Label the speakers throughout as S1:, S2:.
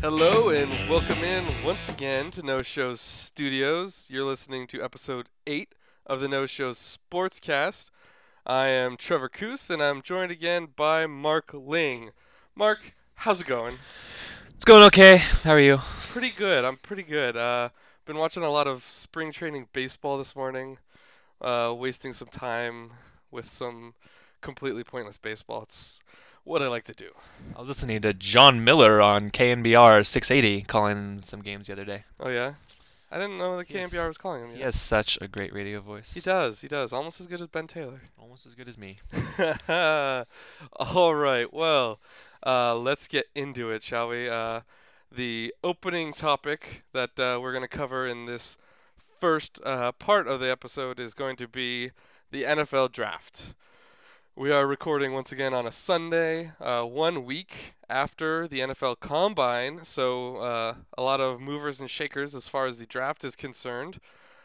S1: Hello and welcome in once again to No Shows Studios. You're listening to episode 8 of the No Shows Sportscast. I am Trevor Coos and I'm joined again by Mark Ling. Mark, how's it going?
S2: It's going okay. How are you?
S1: Pretty good. I'm pretty good. Been watching a lot of spring training baseball this morning, wasting some time with some completely pointless baseball. It's what I like to do.
S2: I was listening to John Miller on KNBR 680 calling some games the other day.
S1: Oh yeah? I didn't know the
S2: He has,
S1: KNBR was calling him
S2: he
S1: yet.
S2: has such a great radio
S1: He
S2: voice.
S1: does, he does. Almost as good as Ben Taylor.
S2: Almost as good as me.
S1: All right, well, let's get into it, shall we? The opening topic that we're going to cover in this first part of the episode is going to be the NFL draft. We are recording once again on a Sunday, 1 week after the NFL Combine, so a lot of movers and shakers as far as the draft is concerned.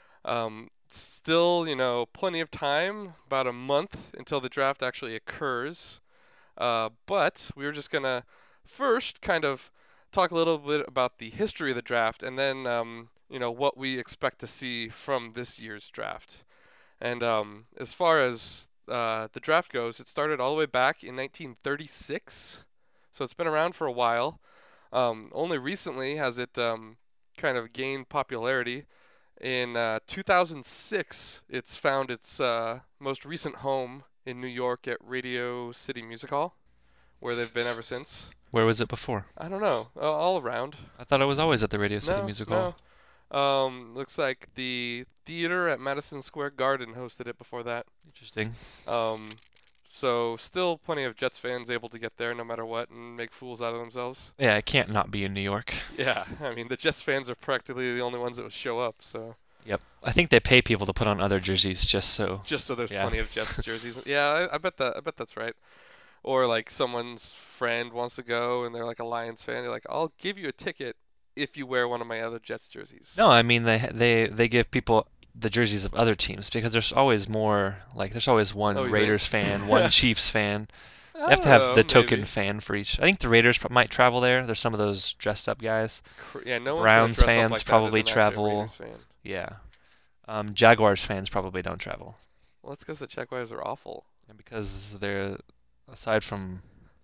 S1: Still, plenty of time, about a month until the draft actually occurs. But we were just going to first kind of talk a little bit about the history of the draft and then, what we expect to see from this year's draft. And as far as the draft goes, it started all the way back in 1936, so it's been around for a while. Only recently has it kind of gained popularity. In 2006, it's found its most recent home in New York at Radio City Music Hall, where they've been ever since.
S2: Where was it before?
S1: I don't know, all around.
S2: I thought it was always at the Radio City
S1: No,
S2: Music
S1: no.
S2: Hall.
S1: Looks like the theater at Madison Square Garden hosted it before that.
S2: Interesting.
S1: Um, so still plenty of Jets fans able to get there no matter what and make fools out of themselves.
S2: Yeah, it can't not be in New York.
S1: Yeah, I mean the Jets fans are practically the only ones that would show up. So
S2: Yep. I think they pay people to put on other jerseys just so.
S1: just so there's
S2: Yeah.
S1: plenty of Jets jerseys. Yeah, I bet that. I bet that's right. Or like someone's friend wants to go and they're like a Lions fan. They're like, I'll give you a ticket if you wear one of my other Jets jerseys.
S2: No, I mean they give people the jerseys of other teams because there's always more, like there's always
S1: Oh,
S2: one
S1: you think?
S2: Raiders fan, one Chiefs fan.
S1: I
S2: They have to
S1: don't
S2: have
S1: know,
S2: the token
S1: maybe.
S2: fan for each. I think the Raiders might travel there. There's some of those dressed up guys.
S1: Yeah, no one's gonna
S2: Browns
S1: dress up
S2: fans
S1: like that as
S2: probably
S1: an actual
S2: travel.
S1: Raiders fan.
S2: Yeah. Jaguars fans probably don't travel.
S1: Well, that's because the Jaguars are awful.
S2: And because they're, aside from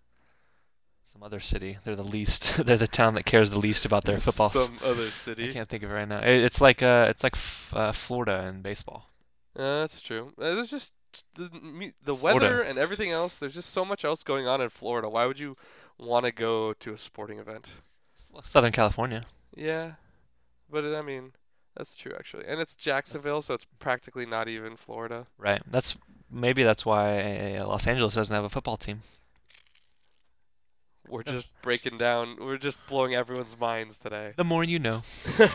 S2: some other city, they're the least, they're the town that cares the least about their football.
S1: Some other
S2: I
S1: city.
S2: can't think of it right now. It's like Florida in baseball.
S1: That's true. There's just the weather
S2: Florida.
S1: and everything else. There's just so much else going on in Florida. Why would you want to go to a sporting event?
S2: Southern California.
S1: Yeah, but I mean, that's true actually. And it's
S2: That's
S1: Jacksonville, so it's practically not even Florida.
S2: right. Maybe that's why Los Angeles doesn't have a football team.
S1: We're just breaking down. We're just blowing everyone's minds today.
S2: The more you know.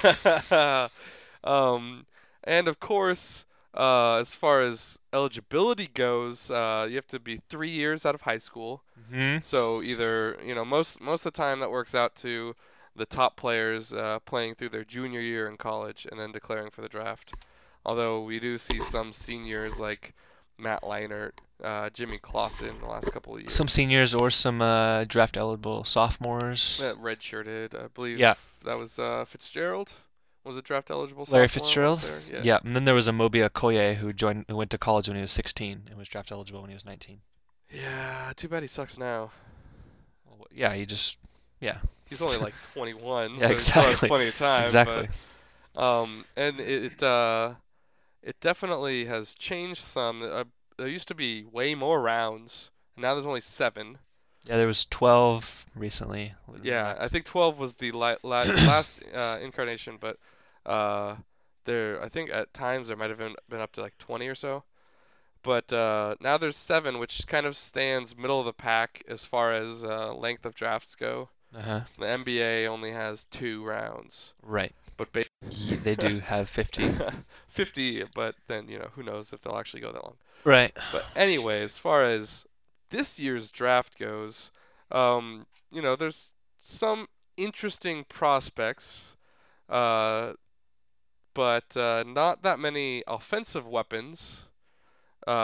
S1: um, and of course, as far as eligibility goes, you have to be 3 years out of high school.
S2: Hmm.
S1: So either, most of the time that works out to the top players playing through their junior year in college and then declaring for the draft. Although we do see some seniors like Matt Leinart, Jimmy Clausen the last couple of
S2: Some
S1: years.
S2: seniors or some draft eligible sophomores.
S1: That redshirted, I believe
S2: Yeah,
S1: that was Fitzgerald. Was a draft eligible
S2: Larry
S1: sophomore when I was
S2: Fitzgerald.
S1: there? Yeah.
S2: Yeah, and then there was a Mobia Okoye who went to college when he was 16 and was draft eligible when he was 19.
S1: Yeah, too bad he sucks now.
S2: Well, yeah, he just yeah.
S1: He's only like 21,
S2: Yeah,
S1: so he still has
S2: exactly.
S1: plenty of time.
S2: Exactly.
S1: And it definitely has changed some. There used to be way more rounds, and now there's only 7.
S2: Yeah, there was 12 recently.
S1: Yeah, I think 12 was the last incarnation, but uh, I think at times there might have been up to like 20 or so. But now there's 7, which kind of stands middle of the pack as far as length of drafts go.
S2: Uh-huh.
S1: The NBA only has 2 rounds,
S2: Right.
S1: but
S2: They do have 50.
S1: 50. But then who knows if they'll actually go that long.
S2: Right.
S1: But anyway, as far as this year's draft goes, there's some interesting prospects, uh, but not that many offensive weapons.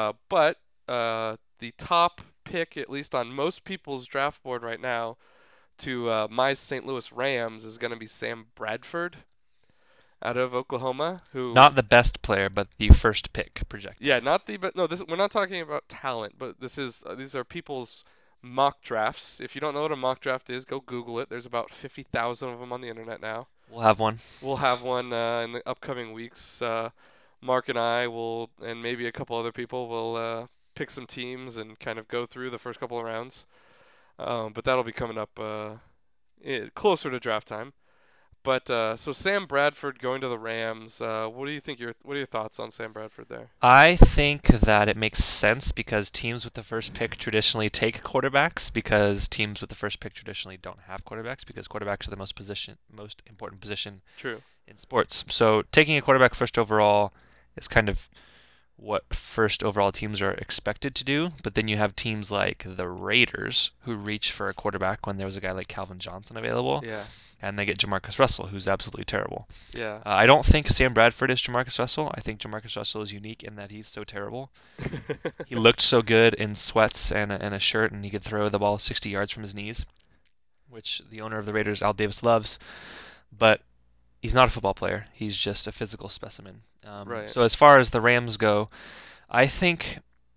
S1: But the top pick, at least on most people's draft board right now, to my St. Louis Rams is going to be Sam Bradford out of Oklahoma, who,
S2: Not the best player, but the first pick projected.
S1: yeah, not the, but no, this we're not talking about talent, but this is these are people's mock drafts. If you don't know what a mock draft is, go Google it. There's about 50,000 of them on the internet now.
S2: We'll have one.
S1: We'll have one in the upcoming weeks. Mark and I will, and maybe a couple other people will pick some teams and kind of go through the first couple of rounds. But that'll be coming up closer to draft time. But so Sam Bradford going to the Rams. What do you think? What are your thoughts on Sam Bradford there?
S2: I think that it makes sense because teams with the first pick traditionally take quarterbacks because teams with the first pick traditionally don't have quarterbacks because quarterbacks are the most important position
S1: True.
S2: in sports. So taking a quarterback first overall is kind of what first overall teams are expected to do, but then you have teams like the Raiders who reach for a quarterback when there was a guy like Calvin Johnson available,
S1: Yeah.
S2: and they get Jamarcus Russell, who's absolutely terrible.
S1: Yeah.
S2: I don't think Sam Bradford is Jamarcus Russell. I think Jamarcus Russell is unique in that he's so terrible. He looked so good in sweats and a shirt, and he could throw the ball 60 yards from his knees, which the owner of the Raiders, Al Davis, loves. But he's not a football player. He's just a physical specimen.
S1: Right.
S2: So as far as the Rams go, I think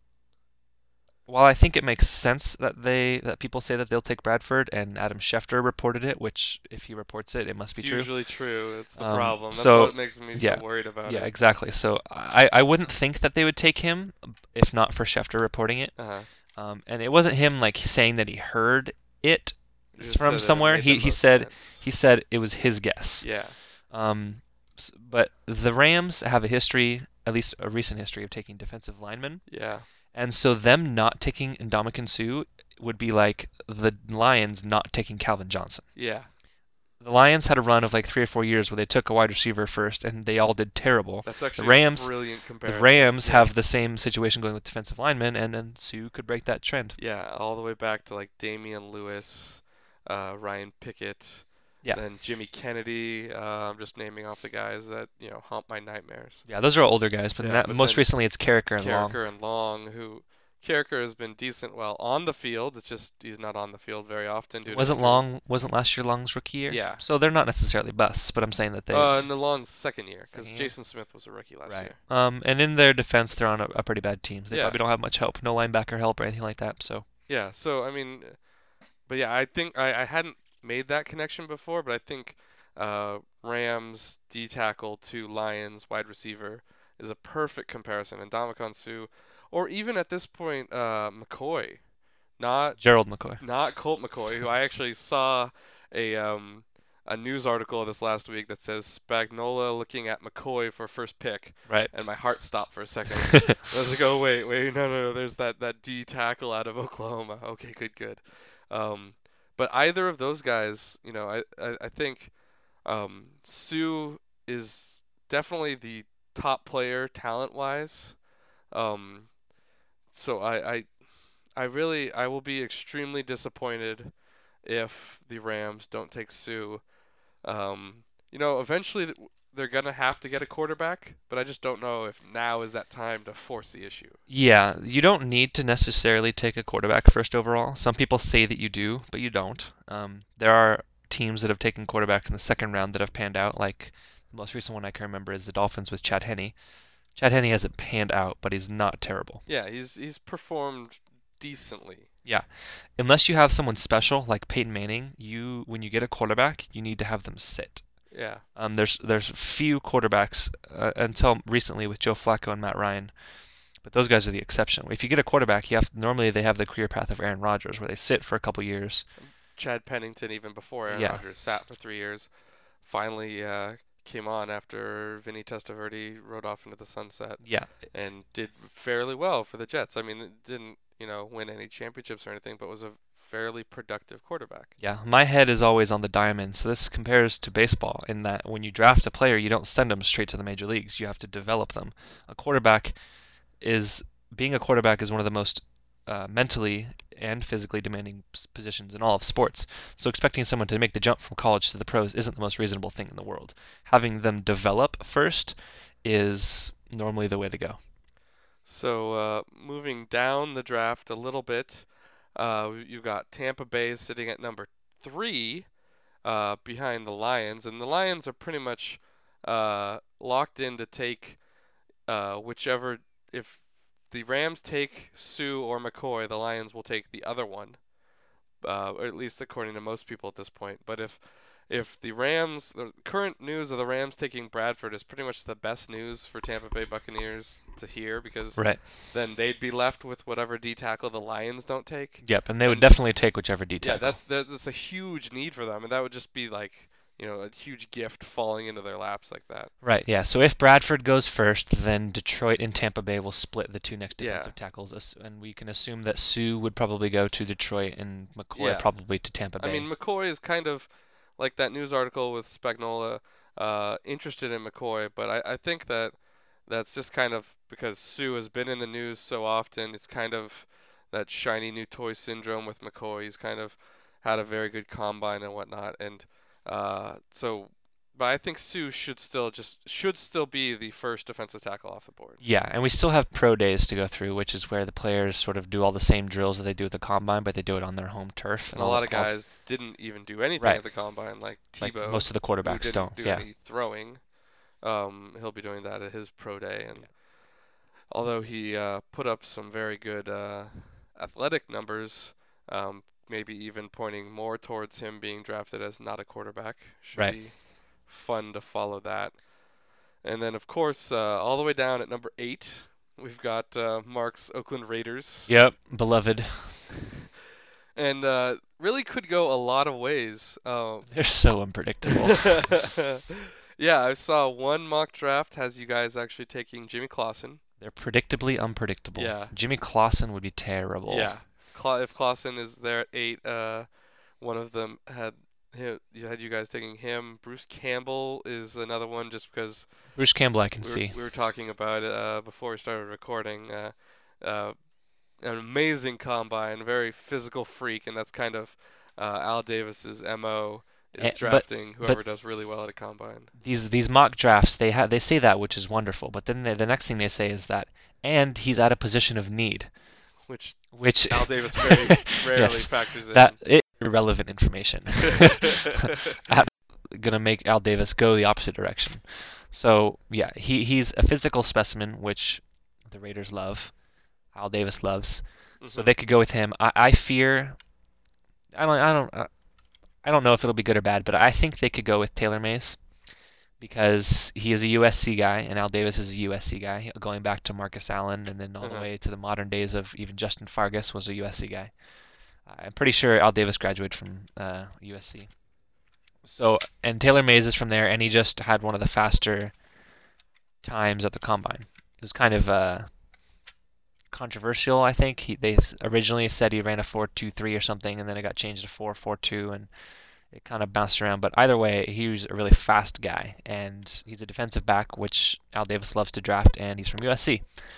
S2: while I think it makes sense that people say that they'll take Bradford, and Adam Schefter reported it, which if he reports it, it must be
S1: It's
S2: true.
S1: usually true. It's the problem. That's
S2: so
S1: what makes me
S2: yeah,
S1: so worried about
S2: yeah,
S1: it.
S2: exactly. So I wouldn't think that they would take him if not for Schefter reporting it. And it wasn't him like saying that he heard it
S1: You just
S2: from
S1: said that it
S2: somewhere.
S1: made the
S2: He
S1: most
S2: said
S1: sense.
S2: it was his guess.
S1: Yeah.
S2: But the Rams have a history, at least a recent history, of taking defensive linemen.
S1: Yeah.
S2: And so them not taking Ndamukong Suh would be like the Lions not taking Calvin Johnson.
S1: Yeah.
S2: The Lions had a run of like 3 or 4 years where they took a wide receiver first, and they all did terrible.
S1: That's actually
S2: Rams-
S1: a brilliant
S2: The
S1: comparison.
S2: Rams
S1: Yeah.
S2: have the same situation going with defensive linemen, and then Suh could break that trend.
S1: Yeah, all the way back to like Damian Lewis, Ryan Pickett,
S2: Yeah.
S1: then Jimmy Kennedy. I'm just naming off the guys that haunt my nightmares.
S2: Yeah, those are all older guys, but,
S1: Yeah, but
S2: most
S1: then
S2: recently it's Carricker and Long.
S1: Carricker and Long, who Carricker has been decent while on the field. It's just he's not on the field very often due to injury.
S2: Wasn't last year Long's rookie year?
S1: Yeah.
S2: So they're not necessarily busts, but I'm saying that they
S1: In the Long's second year, because
S2: Second year?
S1: Jason Smith was a rookie last
S2: right.
S1: year.
S2: And in their defense, they're on a pretty bad team. They
S1: Yeah.
S2: probably don't have much help, no linebacker help or anything like that. So
S1: Yeah, so I mean, but yeah, I think I hadn't made that connection before, but I think Rams D tackle to Lions wide receiver is a perfect comparison. And Ndamukong Suh, or even at this point, McCoy, not
S2: Gerald McCoy.
S1: not Colt McCoy, who I actually saw a news article this last week that says Spagnuolo looking at McCoy for first pick,
S2: Right.
S1: and my heart stopped for a second. I was like, oh wait, no, there's that D tackle out of Oklahoma. Okay, good. But either of those guys, I think Suh is definitely the top player talent wise. So I will be extremely disappointed if the Rams don't take Suh. Eventually they're gonna have to get a quarterback, but I just don't know if now is that time to force the issue.
S2: Yeah, you don't need to necessarily take a quarterback first overall. Some people say that you do, but you don't. There are teams that have taken quarterbacks in the second round that have panned out. Like the most recent one I can remember is the Dolphins with Chad Henne. Chad Henne hasn't panned out, but he's not terrible.
S1: Yeah, he's performed decently.
S2: Yeah, unless you have someone special like Peyton Manning, when you get a quarterback, you need to have them sit.
S1: Yeah.
S2: There's few quarterbacks until recently with Joe Flacco and Matt Ryan, but those guys are the exception. If you get a quarterback, normally they have the career path of Aaron Rodgers, where they sit for a couple years.
S1: Chad Pennington, even before Aaron
S2: Yeah.
S1: Rodgers, sat for 3 years. Finally came on after Vinny Testaverde rode off into the sunset
S2: Yeah,
S1: and did fairly well for the Jets. I mean, it didn't win any championships or anything, but was a fairly productive quarterback.
S2: yeah. My head is always on the diamond, so this compares to baseball in that when you draft a player, you don't send them straight to the major leagues. You have to develop them. Being a quarterback is one of the most mentally and physically demanding positions in all of sports. So expecting someone to make the jump from college to the pros isn't the most reasonable thing in the world. Having them develop first is normally the way to go.
S1: So moving down the draft a little bit, you've got Tampa Bay sitting at number 3 behind the Lions, and the Lions are pretty much locked in to take whichever. If the Rams take Sue or McCoy, the Lions will take the other one, or at least according to most people at this point. But if the current news of the Rams taking Bradford is pretty much the best news for Tampa Bay Buccaneers to hear, because
S2: Right.
S1: then they'd be left with whatever D tackle the Lions don't take.
S2: Yep, and they would
S1: And
S2: definitely take whichever D
S1: yeah,
S2: tackle.
S1: that's a huge need for them, and that would just be like, a huge gift falling into their laps like that.
S2: Right, yeah. So if Bradford goes first, then Detroit and Tampa Bay will split the two next
S1: Yeah,
S2: defensive tackles, and we can assume that Sue would probably go to Detroit and McCoy
S1: yeah.
S2: probably to Tampa
S1: I mean,
S2: Bay.
S1: McCoy is kind of like that news article with Spagnola, interested in McCoy, but I think that's just kind of because Sue has been in the news so often. It's kind of that shiny new toy syndrome with McCoy. He's kind of had a very good combine and whatnot, and so. But I think Sue should still be the first defensive tackle off the board.
S2: Yeah, and we still have pro days to go through, which is where the players sort of do all the same drills that they do at the combine, but they do it on their home turf.
S1: And a lot of guys didn't even do anything
S2: right,
S1: at the combine, like
S2: like
S1: Tebow,
S2: most of the
S1: who
S2: quarterbacks
S1: didn't
S2: don't.
S1: do
S2: Yeah,
S1: any throwing. He'll be doing that at his pro day, and
S2: yeah,
S1: although he put up some very good athletic numbers, maybe even pointing more towards him being drafted as not a quarterback. Should
S2: right.
S1: be fun to follow that. And then, of course, all the way down at number 8, we've got Mark's Oakland Raiders.
S2: Yep, beloved.
S1: And really could go a lot of ways.
S2: They're so unpredictable.
S1: Yeah, I saw one mock draft has you guys actually taking Jimmy Clausen.
S2: They're predictably unpredictable.
S1: Yeah,
S2: Jimmy Clausen would be terrible.
S1: yeah. If Clausen is there at 8, one of them had you guys taking him. Bruce Campbell is another one, just because
S2: Bruce Campbell, I can
S1: we were,
S2: see.
S1: we were talking about it before we started recording. Uh, an amazing combine, very physical freak, and that's kind of Al Davis's MO, is
S2: But
S1: drafting
S2: but
S1: whoever does really well at a combine.
S2: these mock drafts, they say that, which is wonderful, but then the next thing they say is that, and he's at a position of need,
S1: Which
S2: which
S1: Al Davis very rarely
S2: yes,
S1: factors in.
S2: that is irrelevant information. Gonna make Al Davis go the opposite direction. So yeah, he's a physical specimen, which the Raiders love. Al Davis loves. So
S1: Hmm.
S2: they could go with him. I fear. I don't know if it'll be good or bad, but I think they could go with Taylor Mays because he is a USC guy and Al Davis is a USC guy, going back to Marcus Allen and then all the
S1: Uh-huh.
S2: way to the modern days of even Justin Fargas was a USC guy. I'm pretty sure Al Davis graduated from USC. So, and Taylor Mays is from there, and he just had one of the faster times at the combine. It was kind of controversial, I think. They originally said he ran a 4.23 or something, and then it got changed to 4.42, and it kind of bounced around. But either way, he was a really fast guy, and he's a defensive back, which Al Davis loves to draft, and he's from USC.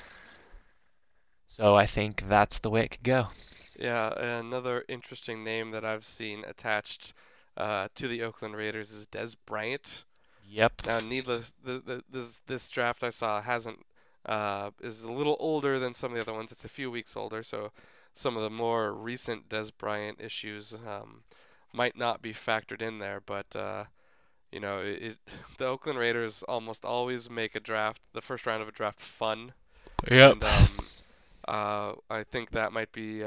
S2: So I think that's the way it could go.
S1: Yeah, another interesting name that I've seen attached to the Oakland Raiders is Des Bryant.
S2: Yep.
S1: Now, needless, this draft I saw hasn't is a little older than some of the other ones. It's a few weeks older, so some of the more recent Des Bryant issues might not be factored in there. But the Oakland Raiders almost always make the first round of a draft, fun,
S2: Yep.
S1: and I think that might be.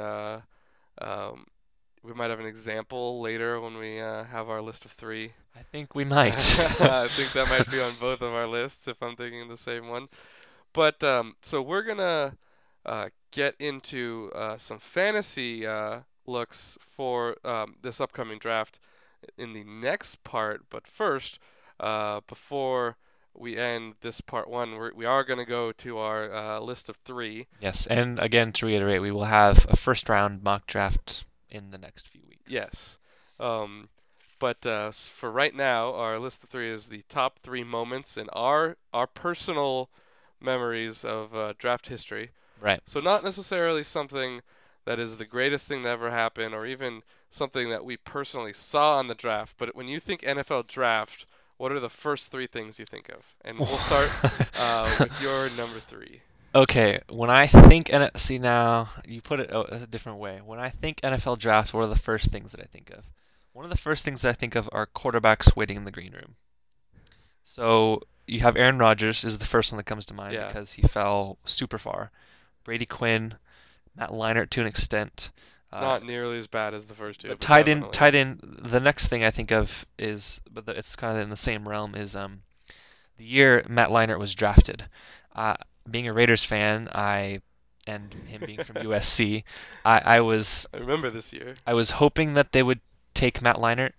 S1: We might have an example later when we have our list of 3.
S2: I think we might.
S1: I think that might be on both of our lists if I'm thinking the same one. But so we're gonna get into some fantasy looks for this upcoming draft in the next part. But first, before we end this part 1, we are gonna go to our list of 3.
S2: Yes, and again, to reiterate, we will have a first round mock draft in the next few weeks.
S1: Yes. But for right now, our list of 3 is the top 3 moments in our personal memories of draft history.
S2: Right.
S1: So not necessarily something that is the greatest thing to ever happen, or even something that we personally saw on the draft. But when you think NFL draft, what are the first 3 things you think of? And we'll start with your number 3.
S2: Okay, when I think see now you put it a different way. When I think NFL draft, what are the first things that I think of? One of the first things I think of are quarterbacks waiting in the green room. So you have Aaron Rodgers is the first one that comes to mind
S1: Yeah.
S2: because he fell super far. Brady Quinn, Matt Leinart to an extent.
S1: Not nearly as bad as the first two,
S2: But
S1: but definitely.
S2: tied in. The next thing I think of is, it's kind of in the same realm, is the year Matt Leinart was drafted. Uh, Being a Raiders fan, and him being from USC, I was
S1: I remember this year.
S2: hoping that they would take Matt Leinart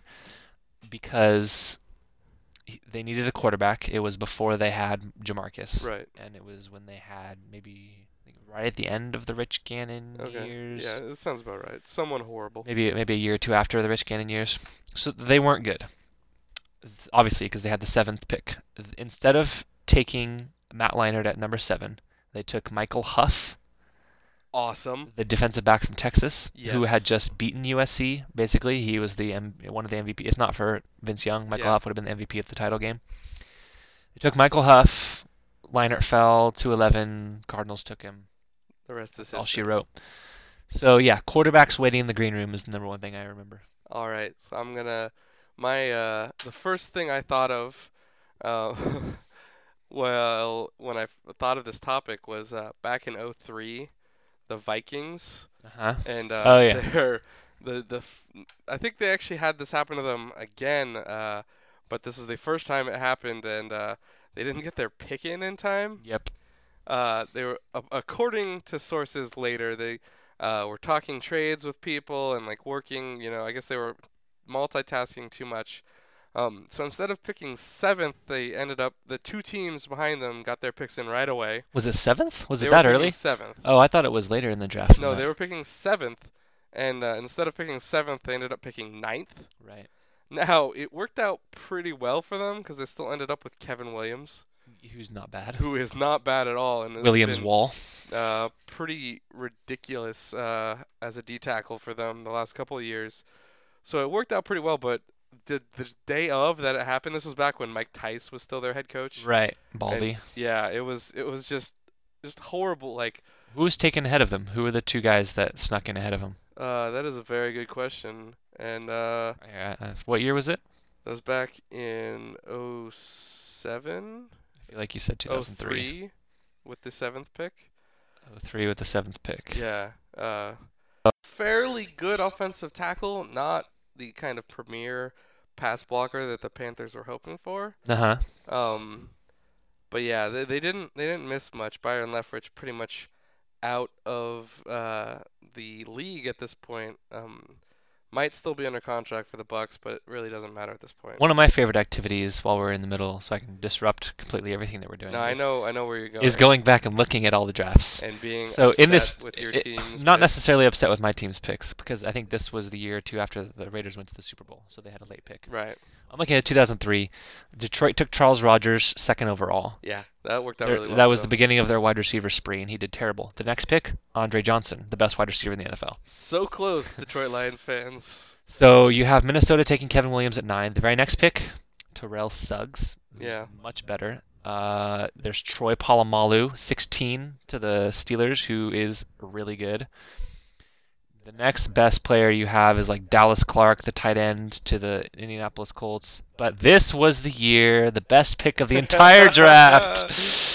S2: because they needed a quarterback. It was before they had Jamarcus,
S1: Right.
S2: and it was when they had maybe I think, right at the end of the Rich Gannon
S1: Okay.
S2: years.
S1: Yeah, it sounds about right. Someone horrible.
S2: Maybe a year or two after the Rich Gannon years. So they weren't good, obviously, because they had the seventh pick. Instead of taking Matt Leinart at number 7, they took Michael Huff,
S1: Awesome.
S2: the defensive back from Texas, who had
S1: Yes.
S2: just beaten USC. Basically, he was one of the MVP. If not for Vince Young, Michael
S1: Yeah.
S2: Huff would have been the MVP of the title game. They took Michael Huff. Leinart fell to 11. Cardinals took him.
S1: The rest is
S2: All she
S1: history.
S2: wrote. So yeah, quarterbacks waiting in the green room is the number one thing I remember.
S1: All right. So I'm gonna the first thing I thought of, uh, well, when I thought of this topic was back in '03, the Vikings,
S2: Uh-huh.
S1: and
S2: Oh yeah.
S1: they're I think they actually had this happen to them again, but this is the first time it happened, and they didn't get their pick in time.
S2: Yep.
S1: They were, according to sources later, they were talking trades with people and like working. I guess they were multitasking too much. So instead of picking seventh, they ended up the two teams behind them got their picks in right away.
S2: Was it 7th? Was
S1: They
S2: it
S1: were
S2: that
S1: picking
S2: early?
S1: seventh.
S2: Oh, I thought it was later in the draft than
S1: No,
S2: that.
S1: they were picking seventh, and instead of picking seventh, they ended up picking ninth.
S2: Right.
S1: Now it worked out pretty well for them because they still ended up with Kevin Williams,
S2: Who's not bad.
S1: who is not bad at all, and has
S2: Williams
S1: been
S2: Wall.
S1: pretty ridiculous as a D tackle for them the last couple of years. So it worked out pretty well, but the day of that it happened, this was back when Mike Tice was still their head coach.
S2: Right.
S1: And
S2: Baldy.
S1: yeah, it was just horrible. Like
S2: Who was taken ahead of them? Who were the two guys that snuck in ahead of them?
S1: that is a very good question, and
S2: What year was it?
S1: that was back in '07,
S2: I feel like you said 2003.
S1: '03 with the seventh pick.
S2: 03 with the 7th pick.
S1: Yeah. Fairly good offensive tackle, not the kind of premier pass blocker that the Panthers were hoping for.
S2: Uh-huh.
S1: But yeah, they didn't miss much. Byron Leftwich pretty much out of the league at this point. Might still be under contract for the Bucks, but it really doesn't matter at this point.
S2: One of my favorite activities while we're in the middle, so I can disrupt completely everything that we're doing,
S1: No, I know where you're going.
S2: is going back and looking at all the drafts.
S1: And being
S2: So
S1: upset
S2: in this,
S1: with your team's
S2: not
S1: picks.
S2: necessarily upset with my team's picks, because I think this was the year or two after the Raiders went to the Super Bowl, so they had a late pick.
S1: Right.
S2: I'm looking at 2003. Detroit took Charles Rogers, 2nd overall.
S1: Yeah, that worked out really well.
S2: That
S1: for
S2: was the
S1: them.
S2: beginning of their wide receiver spree, and he did terrible. The next pick, Andre Johnson, the best wide receiver in the NFL.
S1: So close, Detroit Lions fans.
S2: So you have Minnesota taking Kevin Williams at 9. The very next pick, Terrell Suggs, who's
S1: Yeah.
S2: much better. There's Troy Polamalu, 16 to the Steelers, who is really good. The next best player you have is like Dallas Clark, the tight end to the Indianapolis Colts. But this was the year, the best pick of the entire draft.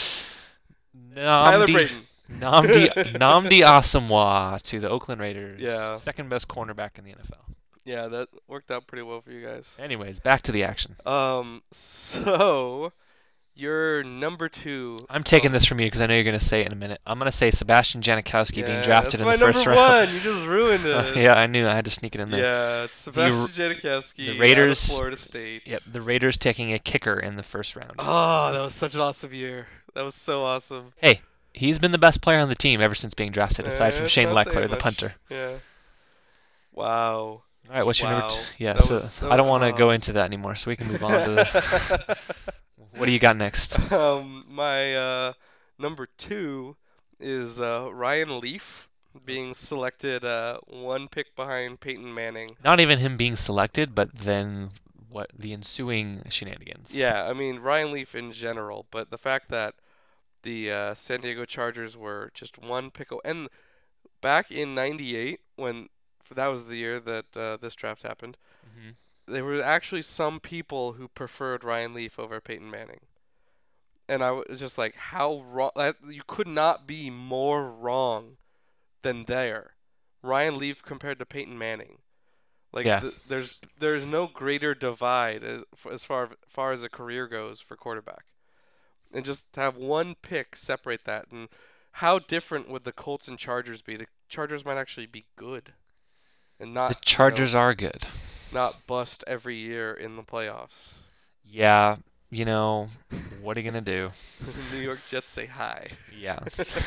S1: Tyler Brayton.
S2: Nnamdi Asamoah to the Oakland Raiders.
S1: Yeah.
S2: Second best cornerback in the NFL.
S1: Yeah, that worked out pretty well for you guys.
S2: Anyways, back to the action.
S1: So your number 2.
S2: I'm taking this from you because I know you're going to say it in a minute. I'm going to say Sebastian Janikowski being drafted in the
S1: that's
S2: first
S1: my
S2: round.
S1: number 1. You just ruined it.
S2: Yeah, I knew. I had to sneak it in there.
S1: Yeah, it's Sebastian Janikowski.
S2: The Raiders-
S1: out of Florida State.
S2: Yep, the Raiders taking a kicker in the first round.
S1: Oh, that was such an awesome year. That was so awesome.
S2: Hey, he's been the best player on the team ever since being drafted, aside from
S1: That's
S2: Shane
S1: not saying
S2: Leckler, the
S1: much.
S2: punter.
S1: Yeah. Wow.
S2: All right, what's your number
S1: Wow.
S2: 2? Yeah,
S1: That
S2: so
S1: was so-
S2: I don't want to go
S1: oh.
S2: into that anymore, so we can move on to the. What do you got next?
S1: My number 2 is Ryan Leaf being selected 1 pick behind Peyton Manning.
S2: Not even him being selected, but then what the ensuing shenanigans.
S1: Yeah, I mean Ryan Leaf in general, but the fact that the San Diego Chargers were just 1 pick and back in '98 when that was the year that this draft happened.
S2: Hmm.
S1: There were actually some people who preferred Ryan Leaf over Peyton Manning. And I was just like, how wrong? You could not be more wrong than there. Ryan Leaf compared to Peyton Manning. Like
S2: Yeah.
S1: there's no greater divide as far as a career goes for quarterback. And just to have one pick separate that. And how different would the Colts and Chargers be? The Chargers might actually be good and
S2: The
S1: not,
S2: Chargers are good.
S1: not bust every year in the playoffs.
S2: Yeah, what are you gonna do?
S1: New York Jets say hi.
S2: Yeah.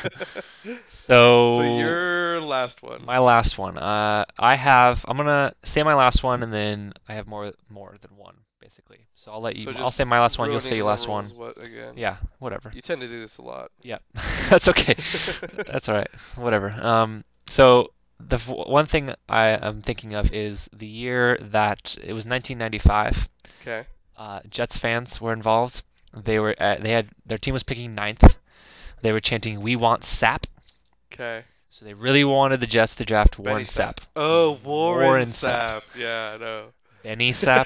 S1: So
S2: So
S1: your last one.
S2: my last one. I'm gonna say my last one, and then I have more than one, basically. So I'll let you.
S1: So
S2: I'll
S1: just
S2: say my last one. You'll
S1: ruining
S2: say your
S1: the
S2: last one.
S1: rules. What again?
S2: Yeah, whatever.
S1: You tend to do this a lot.
S2: Yeah, that's okay. That's all right. Whatever. So one thing I am thinking of is the year that it was 1995.
S1: Okay.
S2: Jets fans were involved. They had their team was picking ninth. They were chanting, "We want Sap."
S1: Okay.
S2: So they really wanted the Jets to draft
S1: Benny
S2: Warren Sapp.
S1: Oh, Warren
S2: Warren
S1: Sapp. Yeah, I know.
S2: Benny Sapp.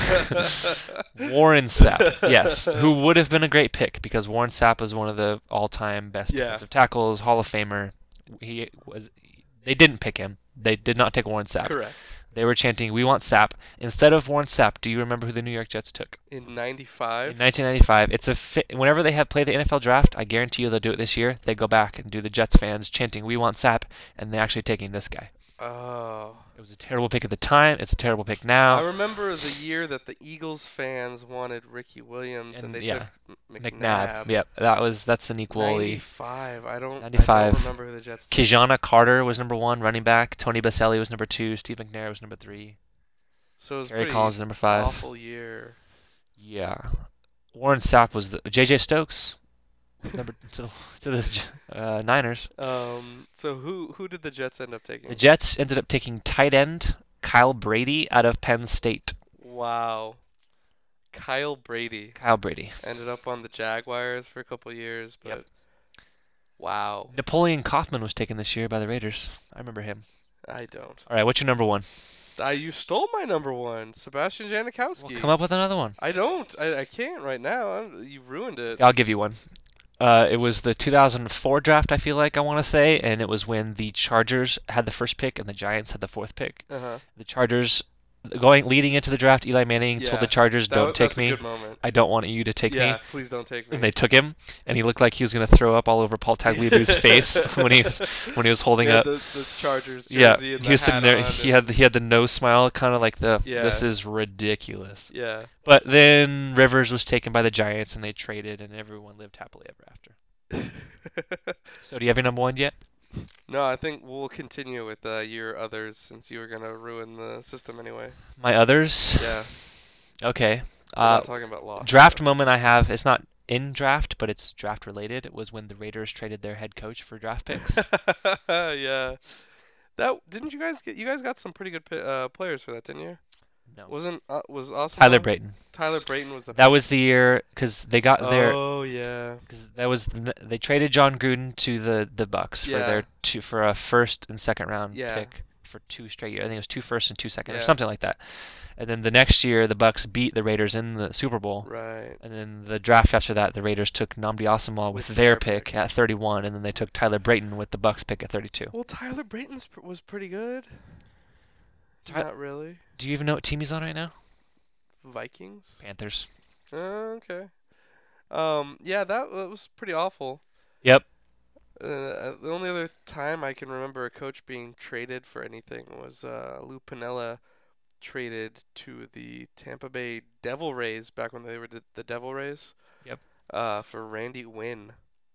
S2: Warren Sapp, yes, who would have been a great pick because Warren Sapp was one of the all-time best
S1: Yeah.
S2: defensive tackles, Hall of Famer. He was. They didn't pick him. They did not take Warren Sapp.
S1: Correct.
S2: They were chanting, "We want Sapp." Instead of Warren Sapp, do you remember who the New York Jets took?
S1: In 95.
S2: In 1995, whenever they have played the NFL draft, I guarantee you they'll do it this year. They go back and do the Jets fans chanting, "We want Sapp," and they're actually taking this guy.
S1: Oh.
S2: It was a terrible pick at the time. It's a terrible pick
S1: I
S2: now.
S1: remember the year that the Eagles fans wanted Ricky Williams and they
S2: yeah,
S1: took
S2: McNabb.
S1: McNabb.
S2: Yep, that's an equally.
S1: 95. I don't
S2: 95.
S1: remember who the Jets took.
S2: Kijana Carter was number 1 running back. Tony Baselli was number 2. Steve McNair was number 3.
S1: So it was
S2: Gary
S1: pretty
S2: Collins was number 5.
S1: awful year.
S2: Yeah. Warren Sapp was the J.J. Stokes, number to the Niners.
S1: So who did the Jets end up taking?
S2: The Jets ended up taking tight end Kyle Brady out of Penn State.
S1: Wow. Kyle Brady
S2: Kyle Brady.
S1: ended up on the Jaguars for a couple years, but
S2: Yep.
S1: wow.
S2: Napoleon Kaufman was taken this year by the Raiders. I remember him.
S1: I don't.
S2: All right, what's your number 1?
S1: You stole my number 1, Sebastian Janikowski.
S2: Well, come up with another one.
S1: I don't. I can't right now. You ruined it.
S2: I'll give you one. It was the 2004 draft, I feel like I want to say, and it was when the Chargers had the first pick and the Giants had the 4th pick.
S1: Uh-huh.
S2: The Chargers, leading into the draft, Eli Manning told the Chargers, "Don't take
S1: that's
S2: me.
S1: a good moment.
S2: I don't want you to take me."
S1: Yeah, please don't take me.
S2: And they took him, and he looked like he was going to throw up all over Paul Tagliabue's face when he was holding up.
S1: The Chargers jersey
S2: Yeah,
S1: and
S2: he was
S1: the
S2: sitting
S1: hat
S2: there.
S1: on
S2: He
S1: and-
S2: had the nose smile, kind of like
S1: Yeah.
S2: this is ridiculous.
S1: Yeah.
S2: But then Rivers was taken by the Giants, and they traded, and everyone lived happily ever after. So do you have your number 1 yet?
S1: No, I think we'll continue with your others since you were gonna ruin the system anyway.
S2: My others?
S1: Yeah.
S2: Okay.
S1: We're not talking about loss.
S2: Draft moment I have, it's not in draft, but it's draft related. It was when the Raiders traded their head coach for draft picks.
S1: Yeah. You guys got some pretty good players for that, didn't you?
S2: No.
S1: Was Awesome
S2: Tyler
S1: Hall?
S2: Brayton.
S1: Tyler Brayton was the
S2: That was the year because they got their
S1: Oh yeah.
S2: because they traded John Gruden to the Bucks for
S1: Yeah.
S2: for a first and second round
S1: Yeah.
S2: pick for 2 straight years. I think it was 2 firsts and 2 seconds or
S1: Yeah.
S2: something like that. And then the next year the Bucks beat the Raiders in the Super Bowl.
S1: Right.
S2: And then the draft after that, the Raiders took Nnamdi Asomugha with
S1: With
S2: their
S1: their
S2: pick
S1: pick.
S2: at 31, and then they took Tyler Brayton with the Bucks pick at 32.
S1: Well, Tyler Brayton was pretty good. Not really.
S2: Do you even know what team he's on right now?
S1: Vikings.
S2: Panthers.
S1: Okay. Yeah, that was pretty awful.
S2: Yep.
S1: The only other time I can remember a coach being traded for anything was Lou Piniella traded to the Tampa Bay Devil Rays back when they were the Devil Rays.
S2: Yep.
S1: For Randy Wynn.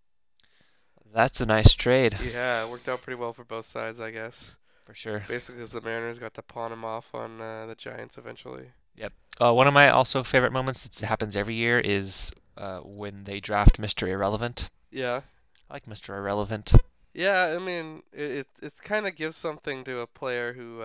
S2: That's a nice trade.
S1: Yeah, it worked out pretty well for both sides, I guess.
S2: For sure.
S1: Basically, because the Mariners got to pawn him off on the Giants eventually.
S2: Yep. One of my also favorite moments that happens every year is when they draft Mr. Irrelevant.
S1: Yeah.
S2: I like Mr. Irrelevant.
S1: Yeah, I mean, it kind of gives something to a player who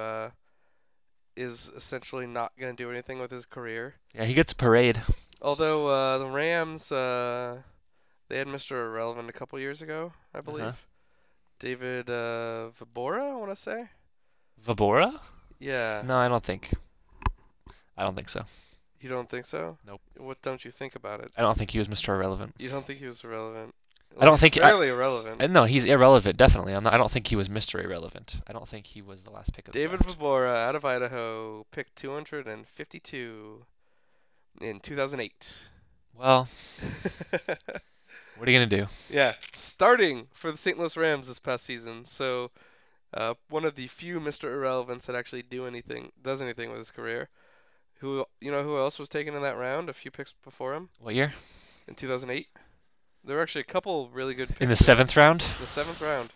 S1: is essentially not going to do anything with his career.
S2: Yeah, he gets a parade.
S1: Although the Rams, they had Mr. Irrelevant a couple years ago, I believe.
S2: Uh-huh.
S1: David Vibora, I want to say.
S2: Vibora?
S1: Yeah.
S2: No, I don't think. I don't think so.
S1: You don't think so?
S2: Nope.
S1: What don't you think about it?
S2: I don't think he was Mr. Irrelevant.
S1: You don't think he was irrelevant?
S2: I
S1: Well,
S2: don't
S1: he's
S2: think
S1: fairly irrelevant.
S2: no, he's irrelevant, definitely. I don't think he was Mr. Irrelevant. I don't think he was the last pick of the
S1: David
S2: draft.
S1: Vibora out of Idaho, picked 252 in 2008.
S2: Well, what are you gonna do?
S1: Yeah, starting for the St. Louis Rams this past season. So, one of the few Mr. Irrelevants that actually does anything with his career. Who else was taken in that round? A few picks before him
S2: What year?
S1: in 2008. There were actually a couple really good picks
S2: In the 7th round?
S1: the 7th round.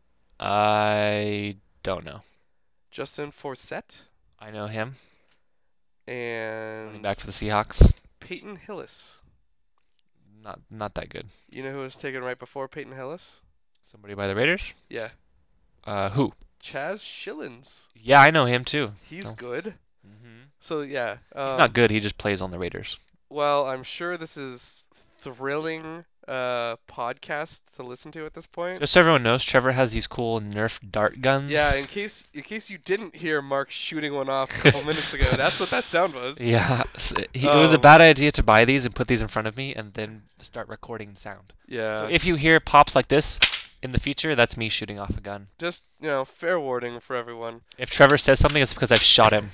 S2: I don't know.
S1: Justin Forsett
S2: I know him. Running
S1: and
S2: back for the Seahawks.
S1: Peyton Hillis.
S2: Not that good.
S1: You know who was taken right before Peyton Hillis?
S2: Somebody by the Raiders?
S1: Yeah,
S2: Who?
S1: Chaz Schillens.
S2: Yeah, I know him too.
S1: He's
S2: Oh.
S1: good.
S2: Hmm.
S1: So yeah,
S2: He's not good. He just plays on the Raiders.
S1: well, I'm sure this is thrilling podcast to listen to at this point.
S2: Just so everyone knows, Trevor has these cool Nerf dart guns.
S1: Yeah, in case you didn't hear Mark shooting one off a couple minutes ago, that's what that sound was.
S2: Yeah. It was a bad idea to buy these and put these in front of me and then start recording sound.
S1: Yeah.
S2: So if you hear pops like this in the future, that's me shooting off a gun.
S1: Just, fair warning for everyone.
S2: If Trevor says something, it's because I've shot him.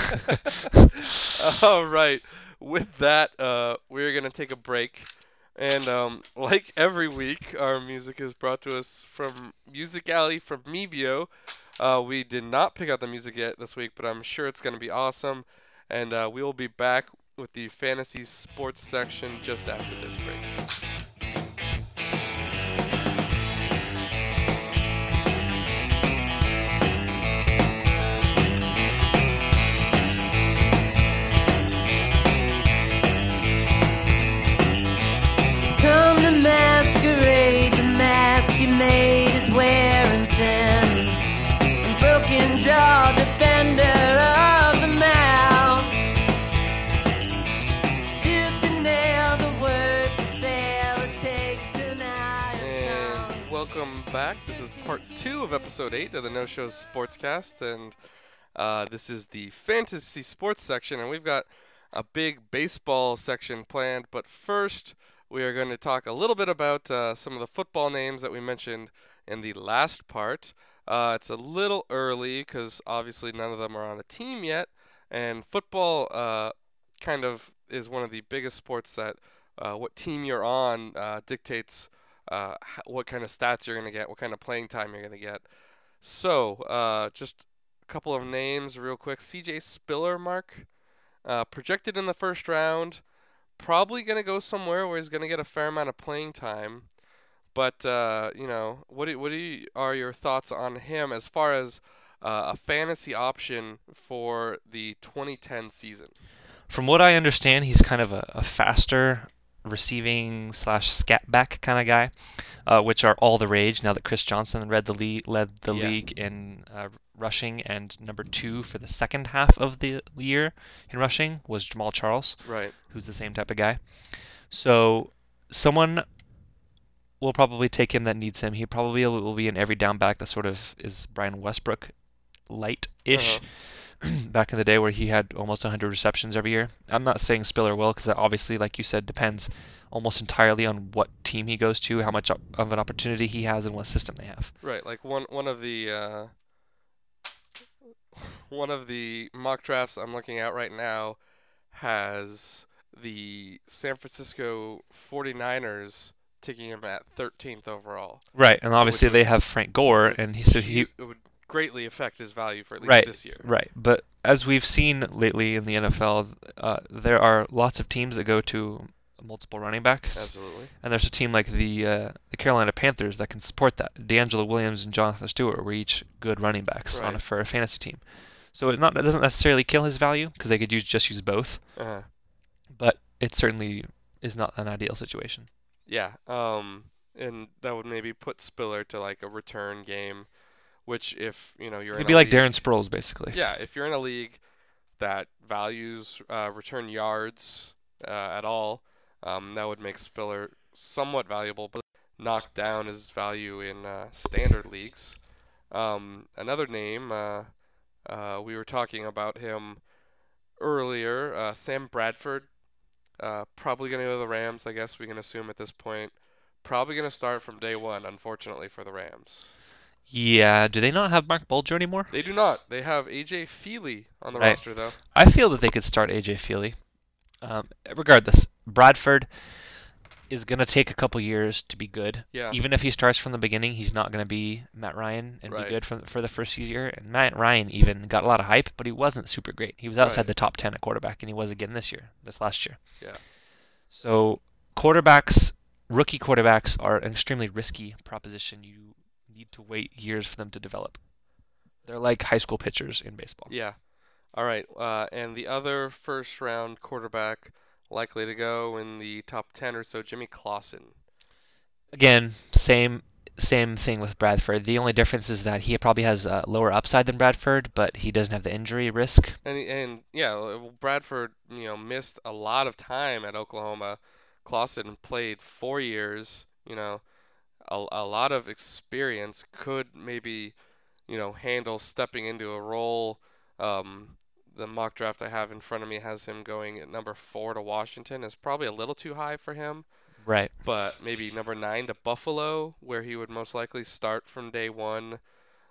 S1: All right. With that, we're going to take a break. And like every week, our music is brought to us from Music Alley from Mevio. We did not pick out the music yet this week, but I'm sure it's going to be awesome. And we will be back with the fantasy sports section just after this break.
S3: Come to masquerade, the mask you made is wearing thin. A broken jaw, defender of the mouth. Tooth and nail, the words to sail, it takes an iron
S1: And
S3: tongue.
S1: welcome back. This is part 2 of episode 8 of the No Shows Sportscast, and this is the fantasy sports section, and we've got a big baseball section planned. But first, we are going to talk a little bit about some of the football names that we mentioned in the last part. It's a little early because obviously none of them are on a team yet, and football kind of is one of the biggest sports that what team you're on dictates what kind of stats you're going to get, what kind of playing time you're going to get. So, just a couple of names real quick. CJ Spiller, Mark, projected in the first round, probably going to go somewhere where he's going to get a fair amount of playing time. But, what are your thoughts on him as far as a fantasy option for the 2010 season?
S2: From what I understand, he's kind of a faster receiving / scat back kind of guy, which are all the rage now that Chris Johnson led the
S1: Yeah.
S2: league in rushing, and number 2 for the second half of the year in rushing was Jamal Charles,
S1: Right.
S2: who's the same type of guy. So someone will probably take him that needs him. He probably will be an every down back that sort of is Brian Westbrook light-ish. Back in the day where he had almost 100 receptions every year. I'm not saying Spiller will, because that obviously, like you said, depends almost entirely on what team he goes to, how much of an opportunity he has, and what system they have.
S1: Right, like one of the mock drafts I'm looking at right now has the San Francisco 49ers taking him at 13th overall.
S2: Right, and obviously
S1: would-
S2: they have Frank Gore, and he
S1: It would greatly affect his value for at least
S2: right,
S1: this year.
S2: right. But as we've seen lately in the NFL, there are lots of teams that go to multiple running backs.
S1: Absolutely.
S2: And there's a team like the Carolina Panthers that can support that. D'Angelo Williams and Jonathan Stewart were each good running backs
S1: Right.
S2: for a fantasy team. So it doesn't necessarily kill his value because they could just use both,
S1: Uh-huh.
S2: but it certainly is not an ideal situation.
S1: Yeah. And that would maybe put Spiller to like a return game, which if you're
S2: It'd
S1: in
S2: be
S1: a
S2: like
S1: league,
S2: Darren Sproles basically.
S1: Yeah, if you're in a league that values return yards at all, that would make Spiller somewhat valuable, but knock down his value in standard leagues. Another name, We were talking about him earlier. Sam Bradford, probably going to go to the Rams, I guess we can assume at this point. Probably going to start from day one, unfortunately, for the Rams.
S2: Yeah, do they not have Mark Bulger anymore?
S1: They do not. They have A.J. Feely on the
S2: Right.
S1: roster, though.
S2: I feel that they could start AJ Feely. Regardless, Bradford is going to take a couple years to be good.
S1: Yeah.
S2: Even if he starts from the beginning, he's not going to be Matt Ryan and
S1: Right.
S2: be good for the first year. And Matt Ryan even got a lot of hype, but he wasn't super great. He was outside
S1: Right.
S2: the top 10 at quarterback, and he was again this last year.
S1: Yeah.
S2: So rookie quarterbacks are an extremely risky proposition. You need to wait years for them to develop. They're like high school pitchers in baseball.
S1: Yeah. All right. And the other first round quarterback likely to go in the top 10 or so, Jimmy Clausen.
S2: Again, same thing with Bradford. The only difference is that he probably has a lower upside than Bradford, but he doesn't have the injury risk.
S1: And yeah, Bradford, missed a lot of time at Oklahoma. Clausen played 4 years, a lot of experience, could maybe, handle stepping into a role. The mock draft I have in front of me has him going at number 4 to Washington. It's probably a little too high for him,
S2: Right.
S1: but maybe number 9 to Buffalo, where he would most likely start from day one.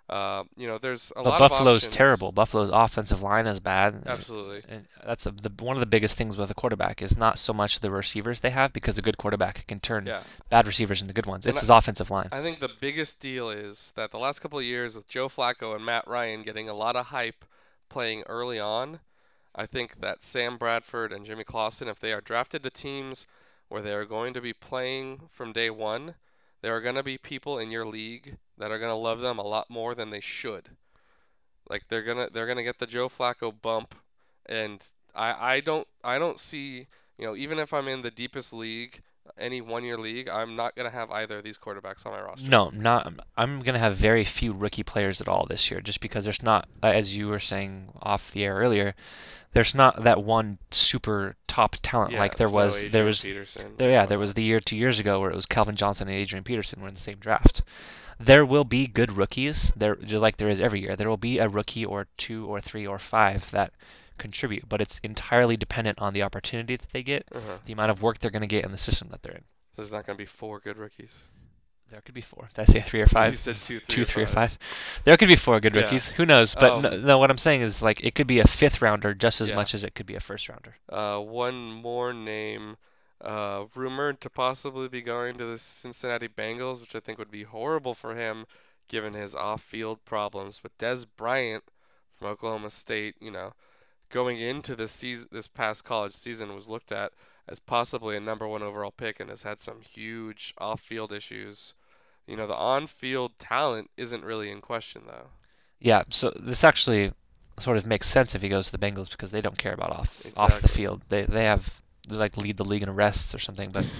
S1: There's a
S2: But
S1: lot
S2: Buffalo's
S1: of options.
S2: terrible. Buffalo's offensive line is bad.
S1: Absolutely.
S2: And that's one of the biggest things with a quarterback is not so much the receivers they have, because a good quarterback can turn
S1: Yeah.
S2: bad receivers into good ones.
S1: And
S2: It's his offensive line.
S1: I think the biggest deal is that the last couple of years with Joe Flacco and Matt Ryan getting a lot of hype playing early on, I think that Sam Bradford and Jimmy Clausen, if they are drafted to teams where they are going to be playing from day one, there are going to be people in your league that are going to love them a lot more than they should. Like they're gonna get the Joe Flacco bump, and I don't see, even if I'm in the deepest league, any 1 year league, I'm not gonna have either of these quarterbacks on my roster.
S2: No, not. I'm gonna have very few rookie players at all this year, just because there's not, as you were saying off the air earlier, there's not that one super top talent
S1: Yeah,
S2: like there
S1: there's no
S2: was.
S1: Adrian Peterson
S2: There
S1: or
S2: was
S1: whatnot.
S2: the year 2 years ago where it was Calvin Johnson and Adrian Peterson were in the same draft. There will be good rookies there, just like there is every year. There will be a rookie or 2 or 3 or 5 that contribute, but it's entirely dependent on the opportunity that they get,
S1: Uh-huh.
S2: the amount of work they're going to get, and the system that they're in.
S1: There's not gonna be 4 good rookies.
S2: There could be 4. Did I say 3 or 5?
S1: You said 2,
S2: 2, 3 or
S1: five.
S2: 5. There could be 4 good
S1: Yeah.
S2: rookies. Who knows? But no, what I'm saying is, like, it could be a 5th rounder just as
S1: Yeah.
S2: much as it could be a 1st rounder.
S1: One more name, rumored to possibly be going to the Cincinnati Bengals, which I think would be horrible for him given his off-field problems. But Des Bryant from Oklahoma State, going into this past college season, was looked at as possibly a number 1 overall pick and has had some huge off-field issues. The on-field talent isn't really in question, though.
S2: Yeah, so this actually sort of makes sense if he goes to the Bengals, because they don't care about off the
S1: Exactly.
S2: field. They like lead the league in arrests or something. But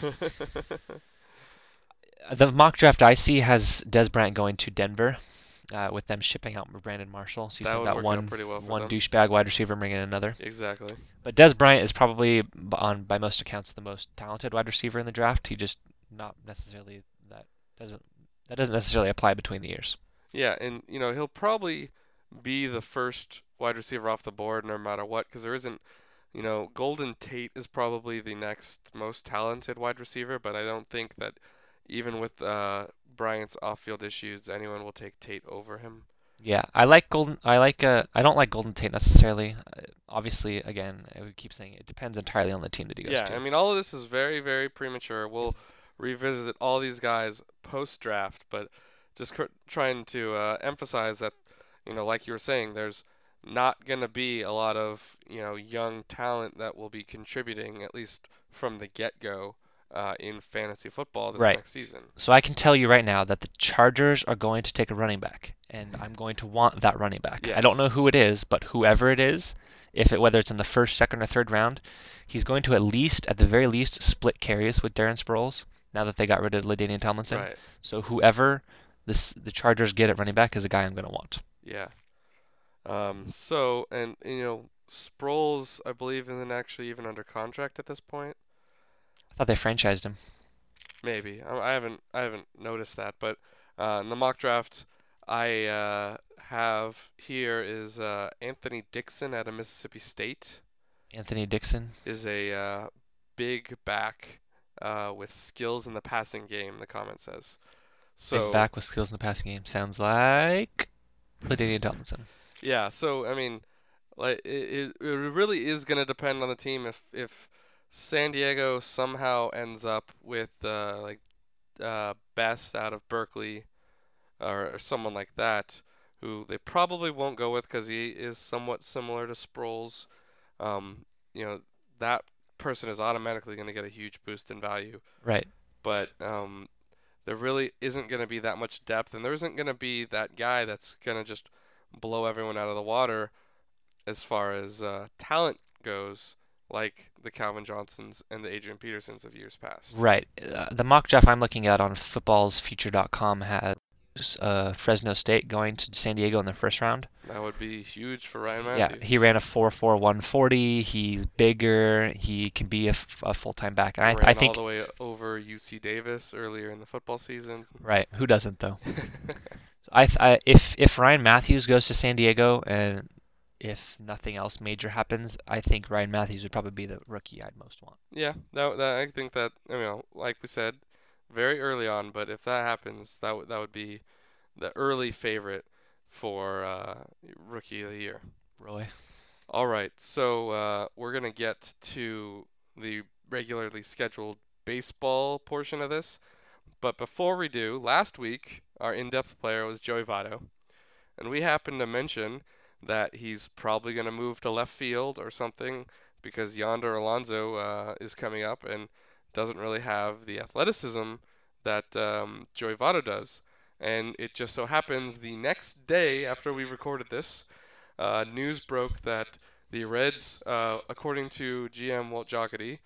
S2: the mock draft I see has Des Bryant going to Denver, with them shipping out Brandon Marshall. So you
S1: That
S2: still
S1: would
S2: got
S1: work out
S2: one
S1: pretty well for
S2: one
S1: them.
S2: douchebag wide receiver bringing in another.
S1: Exactly.
S2: But Des Bryant is probably by most accounts the most talented wide receiver in the draft. He just not necessarily doesn't necessarily apply between the years.
S1: Yeah, and he'll probably be the first wide receiver off the board no matter what, because there isn't, Golden Tate is probably the next most talented wide receiver, but I don't think that even with Bryant's off-field issues, anyone will take Tate over him.
S2: Yeah, I don't like Golden Tate necessarily. Obviously, again, I would keep saying it depends entirely on the team that he goes
S1: Yeah,
S2: to.
S1: I mean, all of this is very, very premature. We'll revisit all these guys post-draft, but just trying to emphasize that, like you were saying, there's not going to be a lot of, young talent that will be contributing, at least from the get-go, in fantasy football this
S2: Right.
S1: next season.
S2: So I can tell you right now that the Chargers are going to take a running back, and I'm going to want that running back. I don't
S1: Yes.
S2: know who it is, but whoever it is, whether it's in the 1st, 2nd, or 3rd round, he's going to at the very least, split carries with Darren Sproles now that they got rid of LaDainian Tomlinson.
S1: Right.
S2: So whoever the Chargers get at running back is a guy I'm going to want.
S1: Yeah. Sproles, I believe, isn't actually even under contract at this point.
S2: I thought they franchised him.
S1: Maybe I haven't noticed that, but in the mock draft, I have here is Anthony Dixon out of Mississippi State
S2: Anthony Dixon.
S1: is a big back with skills in the passing game, the comment says.
S2: Big
S1: So
S2: back with skills in the passing game. Sounds like LaDainian Tomlinson.
S1: yeah, so I mean, like it really is going to depend on the team. If San Diego somehow ends up with Best out of Berkeley or someone like that, who they probably won't go with because he is somewhat similar to Sproles. Um, that person is automatically going to get a huge boost in value.
S2: Right.
S1: But there really isn't going to be that much depth, and there isn't going to be that guy that's going to just blow everyone out of the water as far as talent goes, like the Calvin Johnsons and the Adrian Petersons of years past.
S2: Right. The mock draft I'm looking at on footballsfuture.com has Fresno State going to San Diego in the first round.
S1: That would be huge for Ryan Matthews.
S2: Yeah, he ran a 4.4 140. He's bigger. He can be a full-time back. And I
S1: Ran
S2: think
S1: all the way over UC Davis earlier in the football season.
S2: right. Who doesn't though? So if Ryan Matthews goes to San Diego and if nothing else major happens, I think Ryan Matthews would probably be the rookie I'd most want.
S1: Yeah, I think that like we said, very early on. But if that happens, that would be the early favorite for rookie of the year.
S2: Really?
S1: All right, so we're gonna get to the regularly scheduled baseball portion of this. But before we do, last week our in-depth player was Joey Votto, and we happened to mention that he's probably going to move to left field or something because Yonder Alonso is coming up and doesn't really have the athleticism that Joey Votto does. And it just so happens the next day after we recorded this, news broke that the Reds, according to GM Walt Jocketty,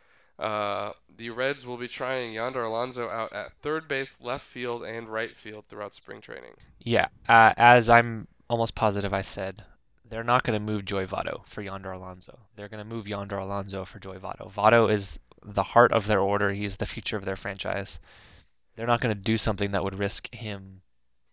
S1: the Reds will be trying Yonder Alonso out at third base, left field, and right field throughout spring training.
S2: Yeah. As I'm almost positive I said, they're not going to move Joey Votto for Yonder Alonso. They're going to move Yonder Alonso for Joey Votto. Votto is the heart of their order. He's the future of their franchise. They're not going to do something that would risk him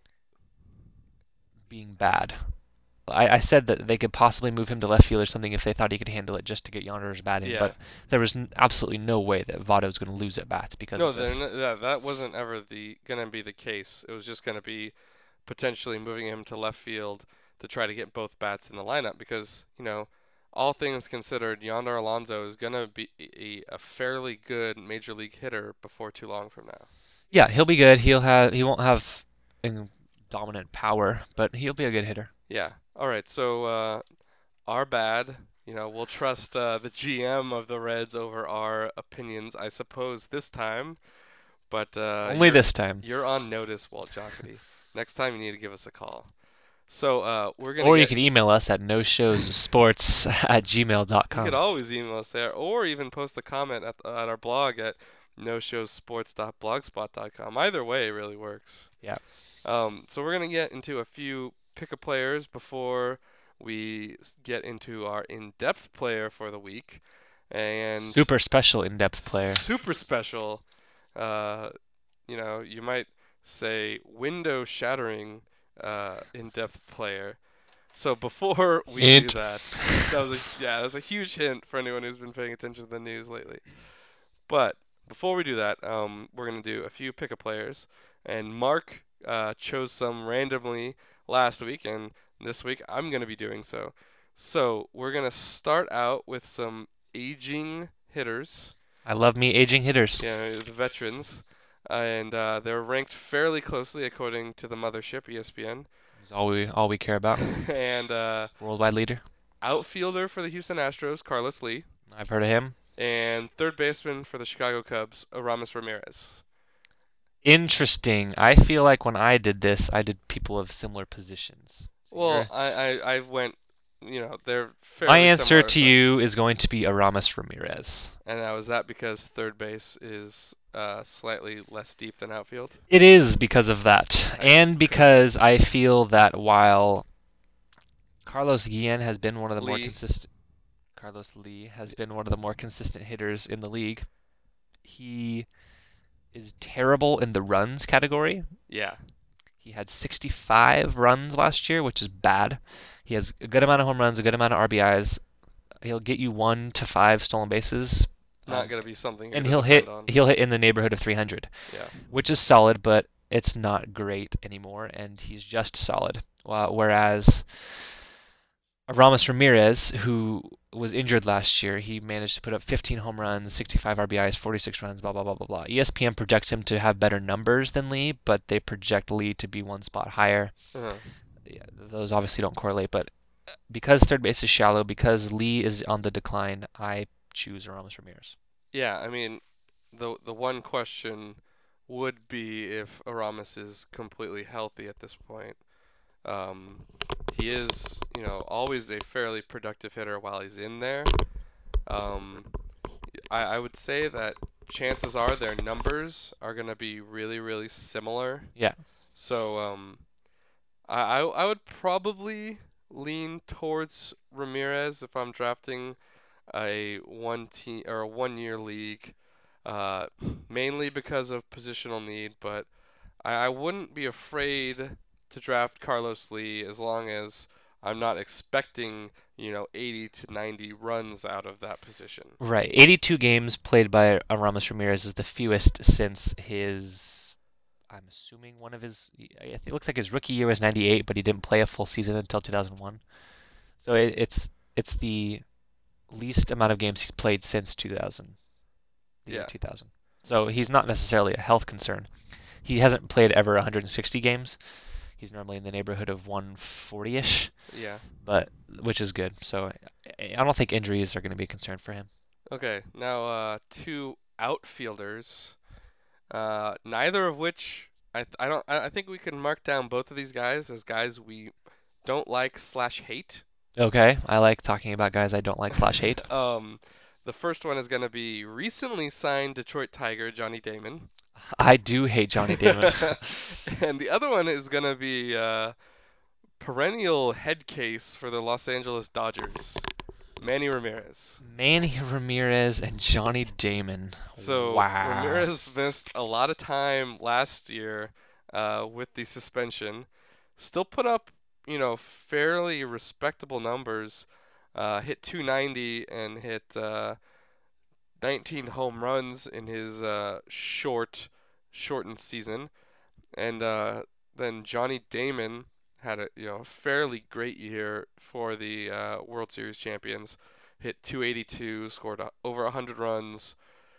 S2: being bad. I said that they could possibly move him to left field or something if they thought he could handle it just to get Yonder's batting,
S1: Yeah.
S2: but there was absolutely no way that Votto's going to lose at bats because
S1: No,
S2: of this.
S1: that wasn't ever going to be the case. It was just going to be potentially moving him to left field to try to get both bats in the lineup because, all things considered, Yonder Alonso is going to be a fairly good major league hitter before too long from now.
S2: Yeah, he'll be good. He won't have dominant power, but he'll be a good hitter.
S1: Yeah. All right. So our bad. We'll trust the GM of the Reds over our opinions, I suppose, this time. But
S2: Only this time.
S1: You're on notice, Walt Jocketty. Next time you need to give us a call. So we're gonna.
S2: Or you can email us at noshowssports@gmail.com.
S1: You could always email us there, or even post a comment at our blog at noshowsports.blogspot.com. Either way really works.
S2: Yeah.
S1: So we're gonna get into a few pick-up players before we get into our in-depth player for the week, and
S2: Super special in-depth player.
S1: Super special. You might say window-shattering in-depth player. So before we
S2: Hint.
S1: do that was a huge hint for anyone who's been paying attention to the news lately. But before we do that, we're gonna do a few pick-up players, and Mark chose some randomly last week, and this week I'm gonna be doing so. So we're gonna start out with some aging hitters.
S2: I love me aging hitters.
S1: Yeah, the veterans. And they're ranked fairly closely according to the mothership, ESPN.
S2: It's all we care about.
S1: And
S2: Worldwide leader.
S1: outfielder for the Houston Astros, Carlos Lee.
S2: I've heard of him.
S1: And third baseman for the Chicago Cubs, Aramis Ramirez.
S2: Interesting. I feel like when I did this, I did people of similar positions. So
S1: Well, I went, they're fairly
S2: my answer
S1: similar,
S2: to
S1: so-
S2: you is going to be Aramis Ramirez.
S1: And now is that because third base is slightly less deep than outfield?
S2: It is because of that, and because I feel that while Carlos Guillen has been one of the more
S1: Lee.
S2: consistent, Carlos Lee has been one of the more consistent hitters in the league. He is terrible in the runs category.
S1: Yeah.
S2: He had 65 runs last year, which is bad. He has a good amount of home runs, a good amount of RBIs. He'll get you 1 to 5 stolen bases.
S1: Not going to be something
S2: And
S1: you're gonna depend on.
S2: he'll hit in the neighborhood of 300,
S1: Yeah.
S2: which is solid, but it's not great anymore, and he's just solid. Whereas Aramis Ramirez, who was injured last year, he managed to put up 15 home runs, 65 RBIs, 46 runs, blah, blah, blah, blah, blah. ESPN projects him to have better numbers than Lee, but they project Lee to be one spot higher.
S1: Uh-huh.
S2: Yeah, those obviously don't correlate, but because third base is shallow, because Lee is on the decline, I choose Aramis Ramirez.
S1: Yeah, I mean, the one question would be if Aramis is completely healthy at this point. He is, always a fairly productive hitter while he's in there. I would say that chances are their numbers are going to be really, really similar.
S2: Yeah.
S1: So I would probably lean towards Ramirez if I'm drafting a 1 year league, mainly because of positional need, but I wouldn't be afraid to draft Carlos Lee as long as I'm not expecting 80 to 90 runs out of that position.
S2: Right. 82 games played by Aramis Ramirez is the fewest since his, I'm assuming it looks like his rookie year was 98, but he didn't play a full season until 2001. So it's the least amount of games he's played since 2000. The year 2000. So he's not necessarily a health concern. He hasn't played ever 160 games. He's normally in the neighborhood of 140-ish.
S1: Yeah.
S2: Which is good. So I don't think injuries are going to be a concern for him.
S1: Okay, now two outfielders, neither of which I think we can mark down both of these guys as guys we don't like / hate.
S2: Okay, I like talking about guys I don't like / hate.
S1: The first one is going to be recently signed Detroit Tiger Johnny Damon.
S2: I do hate Johnny Damon.
S1: And the other one is going to be perennial head case for the Los Angeles Dodgers, Manny Ramirez.
S2: Manny Ramirez and Johnny Damon.
S1: So
S2: wow.
S1: Ramirez missed a lot of time last year with the suspension. Still put up, fairly respectable numbers. Hit 290 and hit 19 home runs in his shortened season. And then Johnny Damon had a fairly great year for the World Series champions. Hit 282, scored over 100 runs,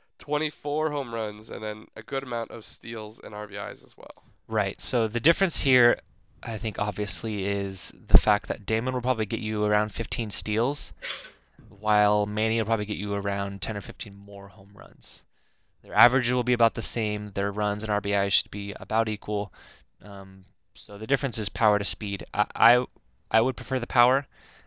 S1: 24 home runs, and then a good amount of steals and RBIs as well.
S2: Right. So the difference here, I think, obviously, is the fact that Damon will probably get you around 15 steals, while Manny will probably get you around 10 or 15 more home runs. Their average will be about the same. Their runs and RBI should be about equal. So the difference is power to speed. I would prefer the power,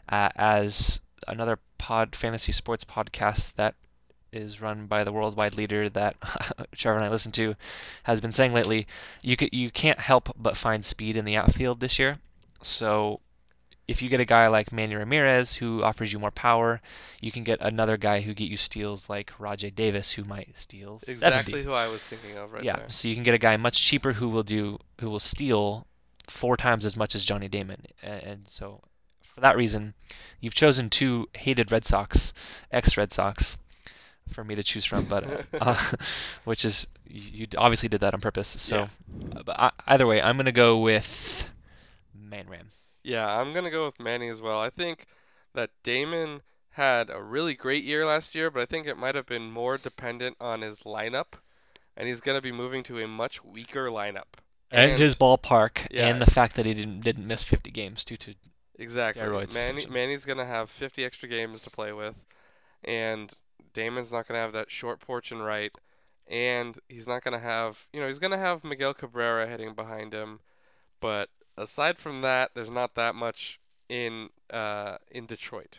S2: as another fantasy sports podcast that is run by the worldwide leader that Trevor and I listen to has been saying lately, you can't help but find speed in the outfield this year. So if you get a guy like Manny Ramirez who offers you more power, you can get another guy who get you steals like Rajay Davis who might steal 70.
S1: Exactly who I was thinking of right there.
S2: Yeah, so you can get a guy much cheaper who will steal 4 times as much as Johnny Damon. And so for that reason, you've chosen 2 hated Red Sox, ex-Red Sox, for me to choose from, but which is, you obviously did that on purpose. So but either way, I'm going to go with Man Ram.
S1: Yeah, I'm going to go with Manny as well. I think that Damon had a really great year last year, but I think it might have been more dependent on his lineup, and he's going to be moving to a much weaker lineup.
S2: And his ballpark,
S1: yeah,
S2: and the fact that he didn't miss 50 games due to steroids.
S1: Manny's going to have 50 extra games to play with, and Damon's not going to have that short porch and right, and he's not going to have, he's going to have Miguel Cabrera hitting behind him, but aside from that, there's not that much in Detroit.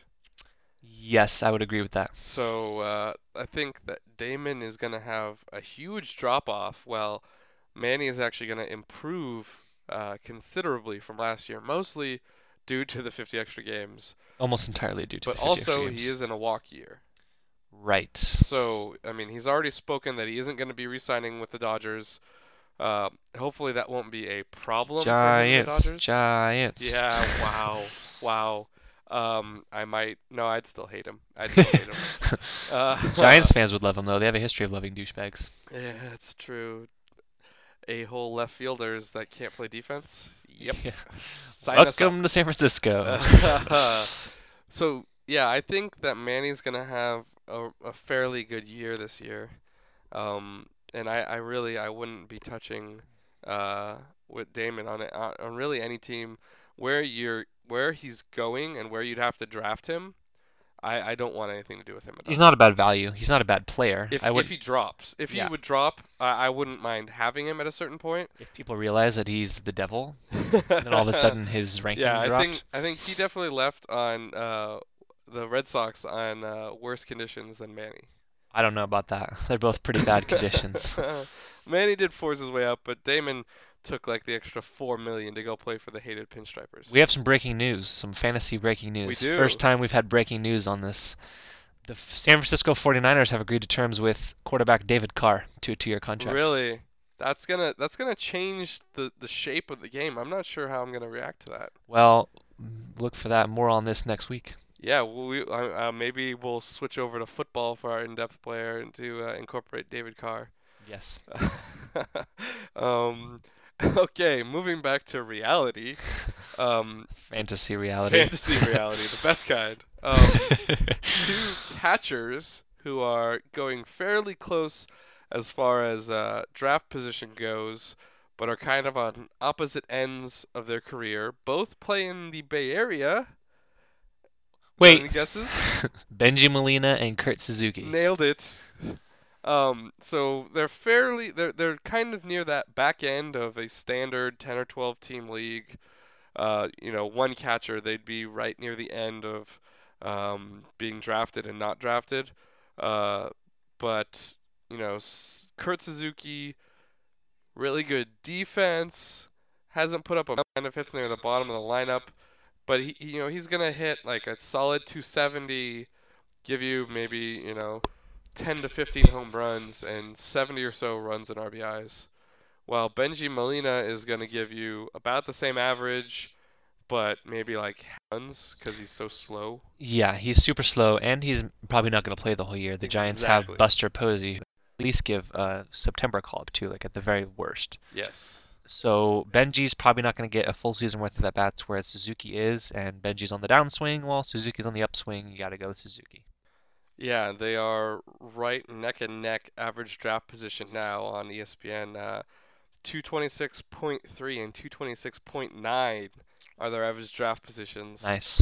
S2: Yes, I would agree with that.
S1: So I think that Damon is going to have a huge drop-off, while Manny is actually going to improve considerably from last year, mostly due to the 50 extra games.
S2: Almost entirely due to the 50
S1: But
S2: extra
S1: also,
S2: games.
S1: he is in a walk year.
S2: Right.
S1: So, I mean, he's already spoken that he isn't going to be re-signing with the Dodgers Hopefully that won't be a problem for him and the
S2: Giants,
S1: Dodgers.
S2: Giants.
S1: Yeah, wow, wow. I might. No, I'd still hate him. I'd still hate him.
S2: Giants fans would love him though. They have a history of loving douchebags.
S1: Yeah, it's true. A-hole left fielders that can't play defense. Yep.
S2: Yeah.
S1: Sign us up.
S2: Welcome to San Francisco.
S1: So yeah, I think that Manny's gonna have a fairly good year this year. And I wouldn't be touching with Damon on it on really any team where he's going and where you'd have to draft him. I don't want anything to do with him at
S2: He's
S1: all.
S2: not a bad value. He's not a bad player.
S1: If
S2: I would,
S1: if he drops, if he
S2: Yeah.
S1: would drop, I wouldn't mind having him at a certain point.
S2: if people realize that he's the devil, then all of a sudden his ranking
S1: Yeah,
S2: dropped.
S1: I think he definitely left on the Red Sox on worse conditions than Manny.
S2: I don't know about that. They're both pretty bad conditions.
S1: Manny did force his way up, but Damon took like the extra 4 million to go play for the hated Pinstripers.
S2: We have some breaking news, some fantasy breaking news.
S1: We do.
S2: First time we've had breaking news on this. The San Francisco 49ers have agreed to terms with quarterback David Carr to a 2-year contract.
S1: Really? That's gonna change the shape of the game. I'm not sure how I'm gonna react to that.
S2: Well, look for that. More on this next week.
S1: Yeah, well, maybe we'll switch over to football for our in-depth player and to incorporate David Carr.
S2: Yes.
S1: Okay, moving back to reality.
S2: Fantasy reality.
S1: Fantasy reality, the best kind. Two catchers who are going fairly close as far as draft position goes, but are kind of on opposite ends of their career. Both play in the Bay Area.
S2: Wait.
S1: Any guesses?
S2: Benji Molina and Kurt Suzuki.
S1: Nailed it. So they're kind of near that back end of a standard 10 or 12 team league. One catcher, they'd be right near the end of being drafted and not drafted. But Kurt Suzuki, really good defense, hasn't put up a ton of hits near the bottom of the lineup, but he's gonna hit like a solid 270, give you maybe 10 to 15 home runs and 70 or so runs and RBIs. While Benji Molina is going to give you about the same average, but maybe like runs because he's so slow.
S2: Yeah, he's super slow, and he's probably not going to play the whole year. The Giants
S1: Exactly.
S2: have Buster Posey, who at least give a September call-up to, like at the very worst.
S1: Yes.
S2: So Benji's probably not going to get a full season worth of at-bats, whereas Suzuki is, and Benji's on the downswing while Suzuki's on the upswing. You got to go with Suzuki.
S1: Yeah, they are right neck and neck average draft position now on ESPN. 226.3 and 226.9 are their average draft positions.
S2: Nice.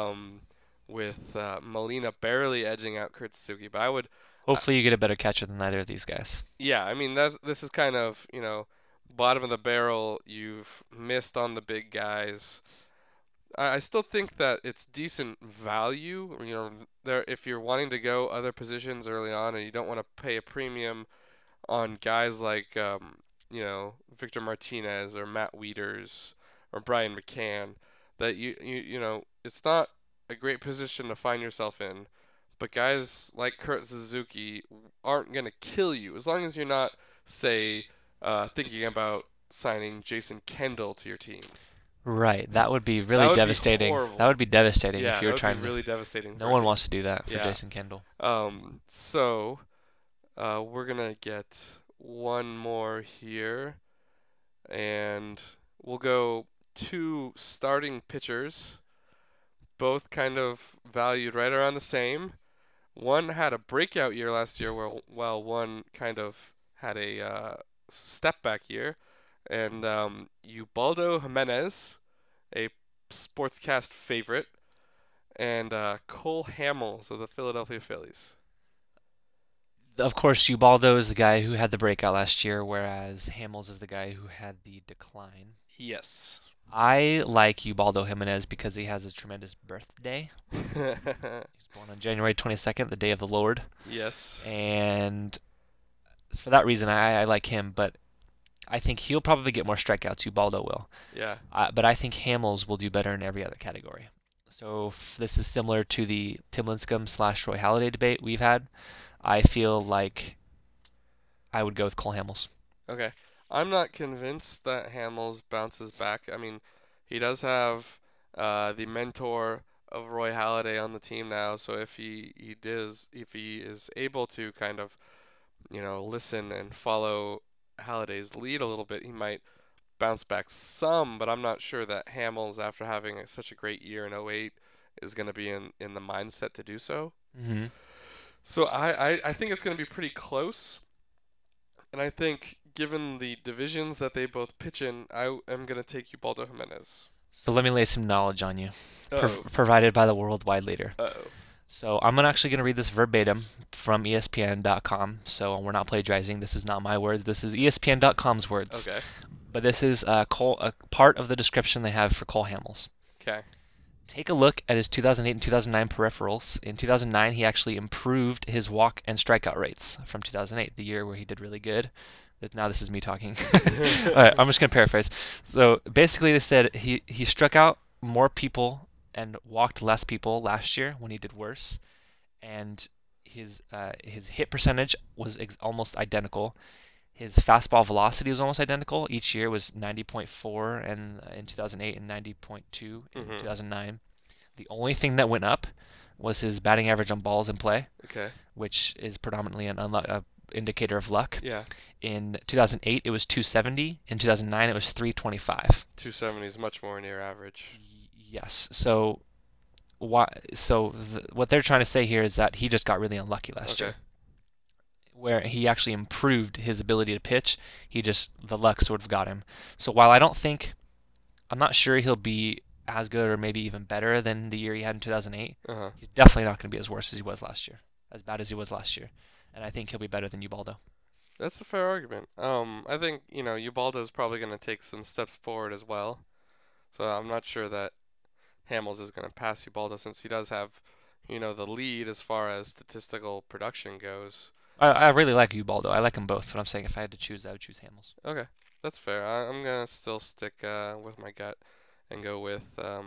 S1: With Molina barely edging out Kurt Suzuki. But I would,
S2: Hopefully you get a better catcher than either of these guys.
S1: yeah, I mean this is kind of bottom of the barrel. You've missed on the big guys. I still think that it's decent value. There if you're wanting to go other positions early on and you don't want to pay a premium on guys like Victor Martinez or Matt Wieters or Brian McCann, that it's not a great position to find yourself in. But guys like Kurt Suzuki aren't gonna kill you as long as you're not, say, thinking about signing Jason Kendall to your team.
S2: Right, that would be
S1: That
S2: really
S1: would be
S2: devastating.
S1: horrible.
S2: That would be devastating
S1: Yeah,
S2: if you were
S1: that would
S2: trying
S1: be
S2: to.
S1: really devastating.
S2: No
S1: for a
S2: one
S1: team.
S2: wants to do that for
S1: Yeah.
S2: Jason Kendall.
S1: So we're gonna get one more here, and we'll go two starting pitchers, both kind of valued right around the same. One had a breakout year last year, while one kind of had a step back year, and Ubaldo Jimenez, a Sportscast favorite, and Cole Hamels of the Philadelphia Phillies.
S2: Of course, Ubaldo is the guy who had the breakout last year, whereas Hamels is the guy who had the decline.
S1: Yes.
S2: I like Ubaldo Jimenez because he has a tremendous birthday. He's born on January 22nd, the day of the Lord.
S1: Yes.
S2: And for that reason, I like him, but I think he'll probably get more strikeouts. Ubaldo will.
S1: Yeah.
S2: But I think Hamels will do better in every other category. So this is similar to the Tim Lincecum / Roy Halladay debate we've had. I feel like I would go with Cole Hamels.
S1: Okay. I'm not convinced that Hamels bounces back. I mean, he does have the mentor of Roy Halladay on the team now, so if he is able to kind of listen and follow Halladay's lead a little bit, he might bounce back some. But I'm not sure that Hamels, after having such a great year in '08, is going to be in the mindset to do so.
S2: Hmm.
S1: So I think it's going to be pretty close. And I think, given the divisions that they both pitch in, I am going to take Ubaldo Jimenez.
S2: So let me lay some knowledge on you,
S1: Uh-oh.
S2: provided by the worldwide leader.
S1: Uh-oh.
S2: So I'm actually going to read this verbatim from ESPN.com. So we're not plagiarizing. This is not my words. This is ESPN.com's words.
S1: Okay.
S2: But this is a part of the description they have for Cole Hamels.
S1: Okay.
S2: Take a look at his 2008 and 2009 peripherals. In 2009, he actually improved his walk and strikeout rates from 2008, the year where he did really good. Now this is me talking. All right, I'm just going to paraphrase. So basically they said he struck out more people and walked less people last year when he did worse. And his hit percentage was almost identical. His fastball velocity was almost identical. Each year was 90.4 and in 2008 and 90.2 in 2009. The only thing that went up was his batting average on balls in play,
S1: Okay.
S2: which is predominantly an indicator of luck.
S1: Yeah.
S2: In 2008, it was 270. In 2009, it was 325.
S1: 270 is much more near average.
S2: Yes. So what they're trying to say here is that he just got really unlucky last year, where he actually improved his ability to pitch. The luck sort of got him. So while I'm not sure he'll be as good or maybe even better than the year he had in 2008, he's definitely not going to be as worse as he was last year, as bad as he was last year. And I think he'll be better than Ubaldo.
S1: That's a fair argument. I think, Ubaldo is probably going to take some steps forward as well. So I'm not sure that Hamels is going to pass Ubaldo, since he does have, the lead as far as statistical production goes.
S2: I really like Ubaldo. I like them both, but I'm saying if I had to choose, I would choose Hamels.
S1: Okay, that's fair. I'm going to still stick with my gut and go with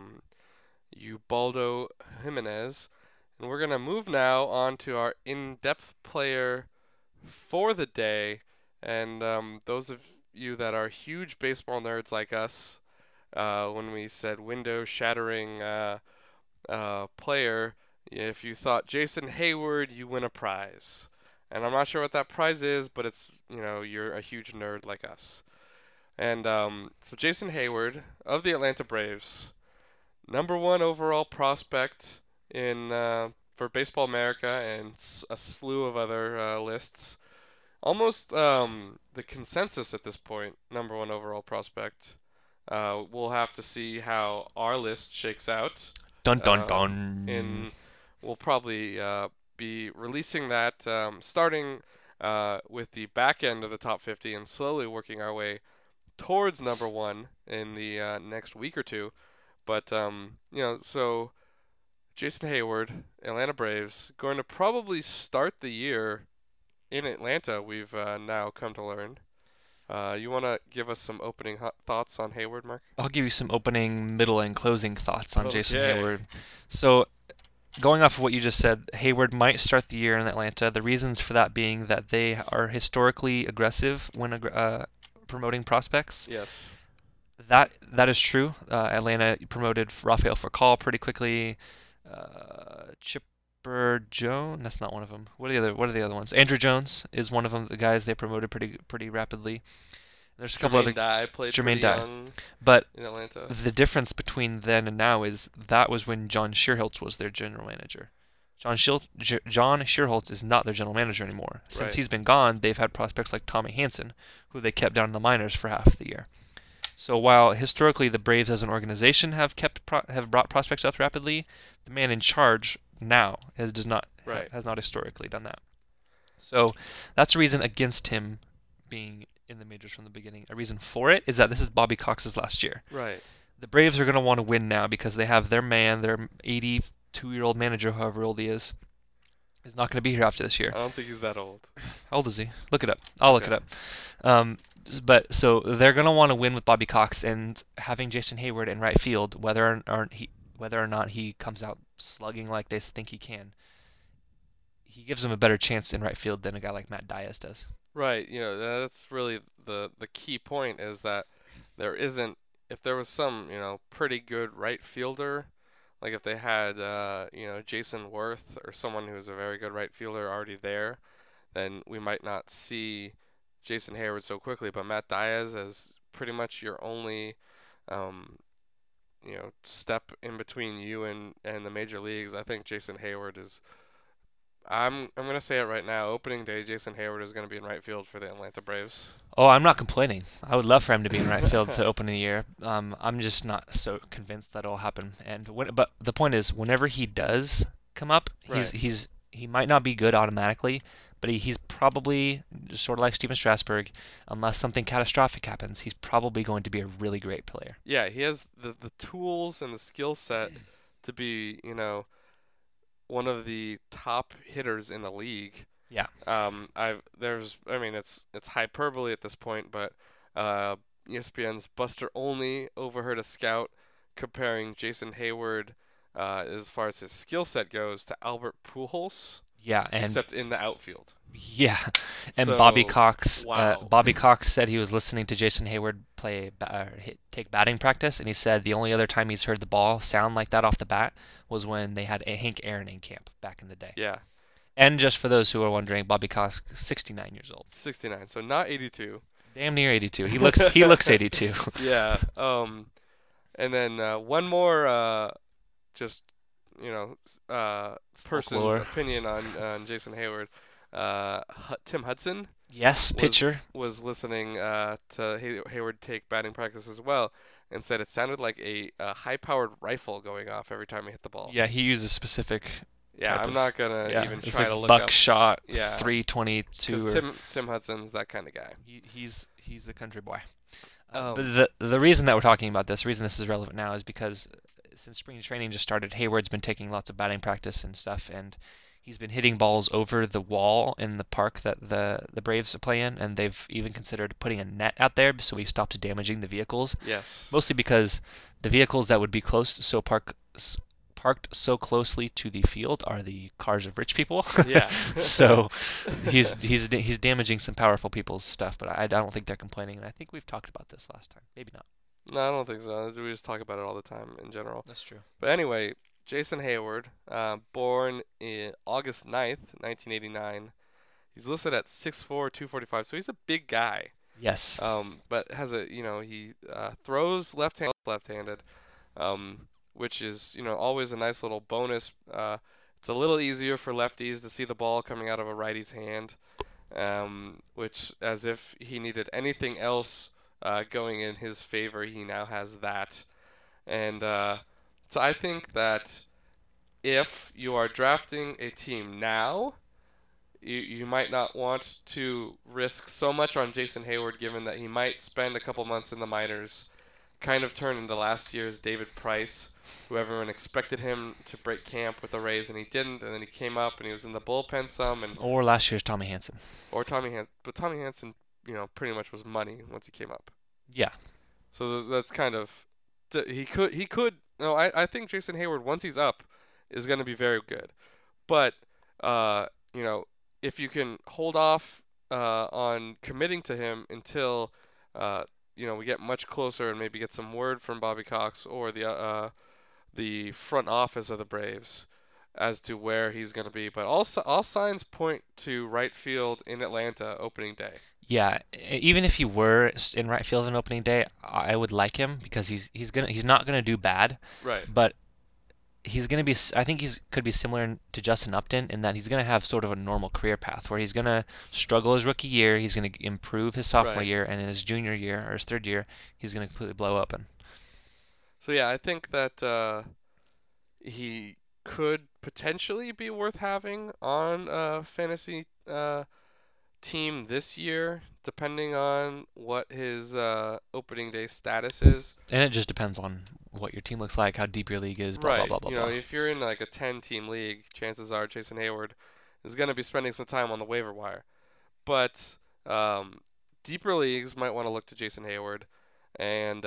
S1: Ubaldo Jimenez. And we're going to move now on to our in-depth player for the day. And those of you that are huge baseball nerds like us, when we said window-shattering player, if you thought Jason Heyward, you win a prize. And I'm not sure what that prize is, but it's, you're a huge nerd like us. And so Jason Heyward of the Atlanta Braves, #1 overall prospect in for Baseball America and a slew of other lists. Almost the consensus at this point, #1 overall prospect. We'll have to see how our list shakes out.
S2: Dun dun dun.
S1: We'll probably be releasing that starting with the back end of the top 50 and slowly working our way towards #1 in the next week or two. But so Jason Heyward, Atlanta Braves, going to probably start the year in Atlanta, we've now come to learn. You want to give us some opening thoughts on Heyward, Mark?
S2: I'll give you some opening, middle, and closing thoughts on Jason
S1: Okay.
S2: Heyward. So, going off of what you just said, Heyward might start the year in Atlanta. The reasons for that being that they are historically aggressive when promoting prospects.
S1: Yes.
S2: That is true. Atlanta promoted Rafael Furcal pretty quickly. Chipper Jones, that's not one of them. What are the other ones? Andrew Jones is one of them. The guys they promoted pretty rapidly. There's a couple other.
S1: Dye played
S2: Jermaine
S1: pretty
S2: Dye.
S1: young
S2: But
S1: in Atlanta.
S2: the difference between then and now is that was when John Shearholtz was their general manager. John Shearholtz is not their general manager anymore. Since
S1: Right.
S2: he's been gone, they've had prospects like Tommy Hanson, who they kept down in the minors for half the year. So while historically the Braves as an organization have brought prospects up rapidly, the man in charge now has not historically done that. So that's a reason against him being in the majors from the beginning. A reason for it is that this is Bobby Cox's last year.
S1: Right.
S2: The Braves are going to want to win now because they have their 82-year-old manager, however old he is not going to be here after this year.
S1: I don't think he's that old.
S2: How old is he? Look it up. I'll look it up. But so they're going to want to win with Bobby Cox, and having Jason Heyward in right field, whether or not he comes out slugging like they think he can, he gives them a better chance in right field than a guy like Matt Diaz does.
S1: Right. That's really the key point is that there isn't if there was some, pretty good right fielder, like if they had Jason Worth or someone who's a very good right fielder already there, then we might not see Jason Hayward so quickly, but Matt Diaz is pretty much your only um, step in between you and the major leagues. I think Jason Hayward is I'm gonna say it right now. Opening day, Jason Hayward is gonna be in right field for the Atlanta Braves.
S2: Oh, I'm not complaining. I would love for him to be in right field to open the year. I'm just not so convinced that it'll happen. But the point is, whenever he does come up,
S1: Right.
S2: he might not be good automatically, but he's probably sort of like Steven Strasburg, unless something catastrophic happens. He's probably going to be a really great player.
S1: Yeah, he has the tools and the skill set to be, one of the top hitters in the league.
S2: Yeah.
S1: I mean, it's hyperbole at this point, but ESPN's Buster Olney overheard a scout comparing Jason Hayward, as far as his skill set goes, to Albert Pujols,
S2: Yeah, and
S1: except in the outfield.
S2: yeah, and
S1: So, wow.
S2: Bobby Cox said he was listening to Jason Hayward take batting practice, and he said the only other time he's heard the ball sound like that off the bat was when they had a Hank Aaron in camp back in the day.
S1: Yeah,
S2: And just for those who are wondering, Bobby Cox, 69 years old,
S1: 69. So not 82.
S2: damn near 82. He looks 82.
S1: Yeah. And then one more just person's
S2: Folklore.
S1: opinion on Jason Hayward. Tim Hudson
S2: Yes,
S1: was
S2: pitcher.
S1: was listening to Hayward take batting practice as well, and said it sounded like a high-powered rifle going off every time he hit the ball.
S2: Yeah, he uses specific
S1: Yeah,
S2: type
S1: I'm
S2: of
S1: not gonna
S2: yeah.
S1: even
S2: It's
S1: try
S2: like
S1: to look up.
S2: buckshot
S1: Yeah,
S2: 322
S1: because
S2: or
S1: Tim Hudson's that kind of guy.
S2: he's a country boy.
S1: Um,
S2: But the reason that we're talking about this, the reason this is relevant now, is because since spring training just started, Hayward's been taking lots of batting practice and stuff, and he's been hitting balls over the wall in the park that the Braves play in, and they've even considered putting a net out there so he stops damaging the vehicles.
S1: yes.
S2: Mostly because the vehicles that would be parked so closely to the field are the cars of rich people.
S1: Yeah.
S2: So he's damaging some powerful people's stuff, but I don't think they're complaining, and I think we've talked about this last time. Maybe not.
S1: No, I don't think so. We just talk about it all the time in general.
S2: That's true.
S1: But anyway, Jason Hayward, born in August 9th, 1989. He's listed at 6'4", 245, so he's a big guy.
S2: Yes.
S1: But has he throws left-handed, which is, always a nice little bonus. It's a little easier for lefties to see the ball coming out of a righty's hand, which, as if he needed anything else going in his favor, he now has that. And so I think that if you are drafting a team now, you might not want to risk so much on Jason Hayward, given that he might spend a couple months in the minors, kind of turn into last year's David Price, who everyone expected him to break camp with the Rays, and he didn't, and then he came up and he was in the bullpen some, and
S2: Or last year's Tommy Hanson.
S1: or Tommy Hanson, but Tommy Hanson, pretty much was money once he came up.
S2: Yeah.
S1: So that's kind of he could. No, I think Jason Hayward once he's up is going to be very good, but uh, you know if you can hold off on committing to him until we get much closer and maybe get some word from Bobby Cox or the front office of the Braves as to where he's going to be. But all signs point to right field in Atlanta opening day.
S2: Yeah, even if he were in right field on opening day, I would like him because he's not gonna do bad,
S1: Right.
S2: but he's gonna be I think could be similar to Justin Upton in that he's gonna have sort of a normal career path where he's gonna struggle his rookie year, he's gonna improve his sophomore
S1: Right.
S2: year, and in his junior year or his third year, he's gonna completely blow up. And
S1: So yeah, I think that he could potentially be worth having on a fantasy team this year, depending on what his opening day status is.
S2: it just depends on what your team looks like, how deep your league is, blah
S1: Right.
S2: blah blah blah blah.
S1: If you're in like a 10-team league, chances are Jason Hayward is going to be spending some time on the waiver wire. But deeper leagues might want to look to Jason Hayward, and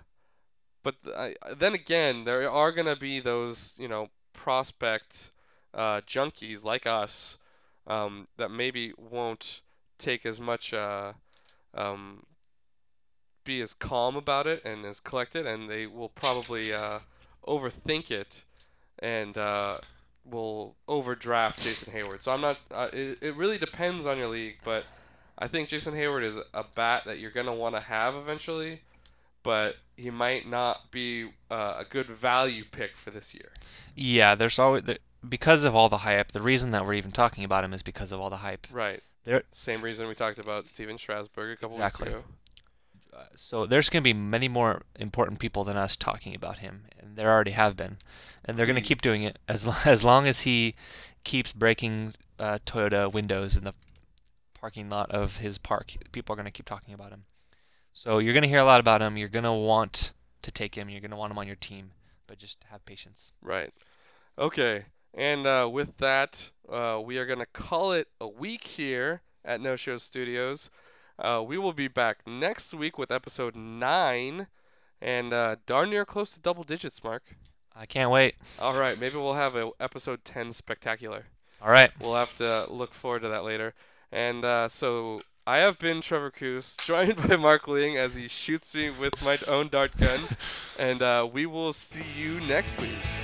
S1: then again, there are going to be those prospect junkies like us that maybe won't take as much um, be as calm about it and as collected, and they will probably overthink it and will overdraft Jason Hayward. So I'm not. It really depends on your league, but I think Jason Hayward is a bat that you're gonna want to have eventually, but he might not be a good value pick for this year.
S2: Yeah, there's always because of all the hype. The reason that we're even talking about him is because of all the hype.
S1: Right.
S2: There,
S1: Same reason we talked about Steven Strasburg a couple
S2: Exactly.
S1: weeks ago.
S2: So there's going to be many more important people than us talking about him, and there already have been, and they're going to keep doing it as long as he keeps breaking Toyota windows in the parking lot of his park. People are going to keep talking about him. So you're going to hear a lot about him. You're going to want to take him. You're going to want him on your team, but just have patience.
S1: Right. Okay. And with that, we are going to call it a week here at No Show Studios. We will be back next week with episode 9 and darn near close to double digits, Mark.
S2: I can't wait.
S1: All right. Maybe we'll have a episode 10 spectacular.
S2: All right.
S1: We'll have to look forward to that later. And so I have been Trevor Coos, joined by Mark Ling as he shoots me with my own dart gun. And we will see you next week.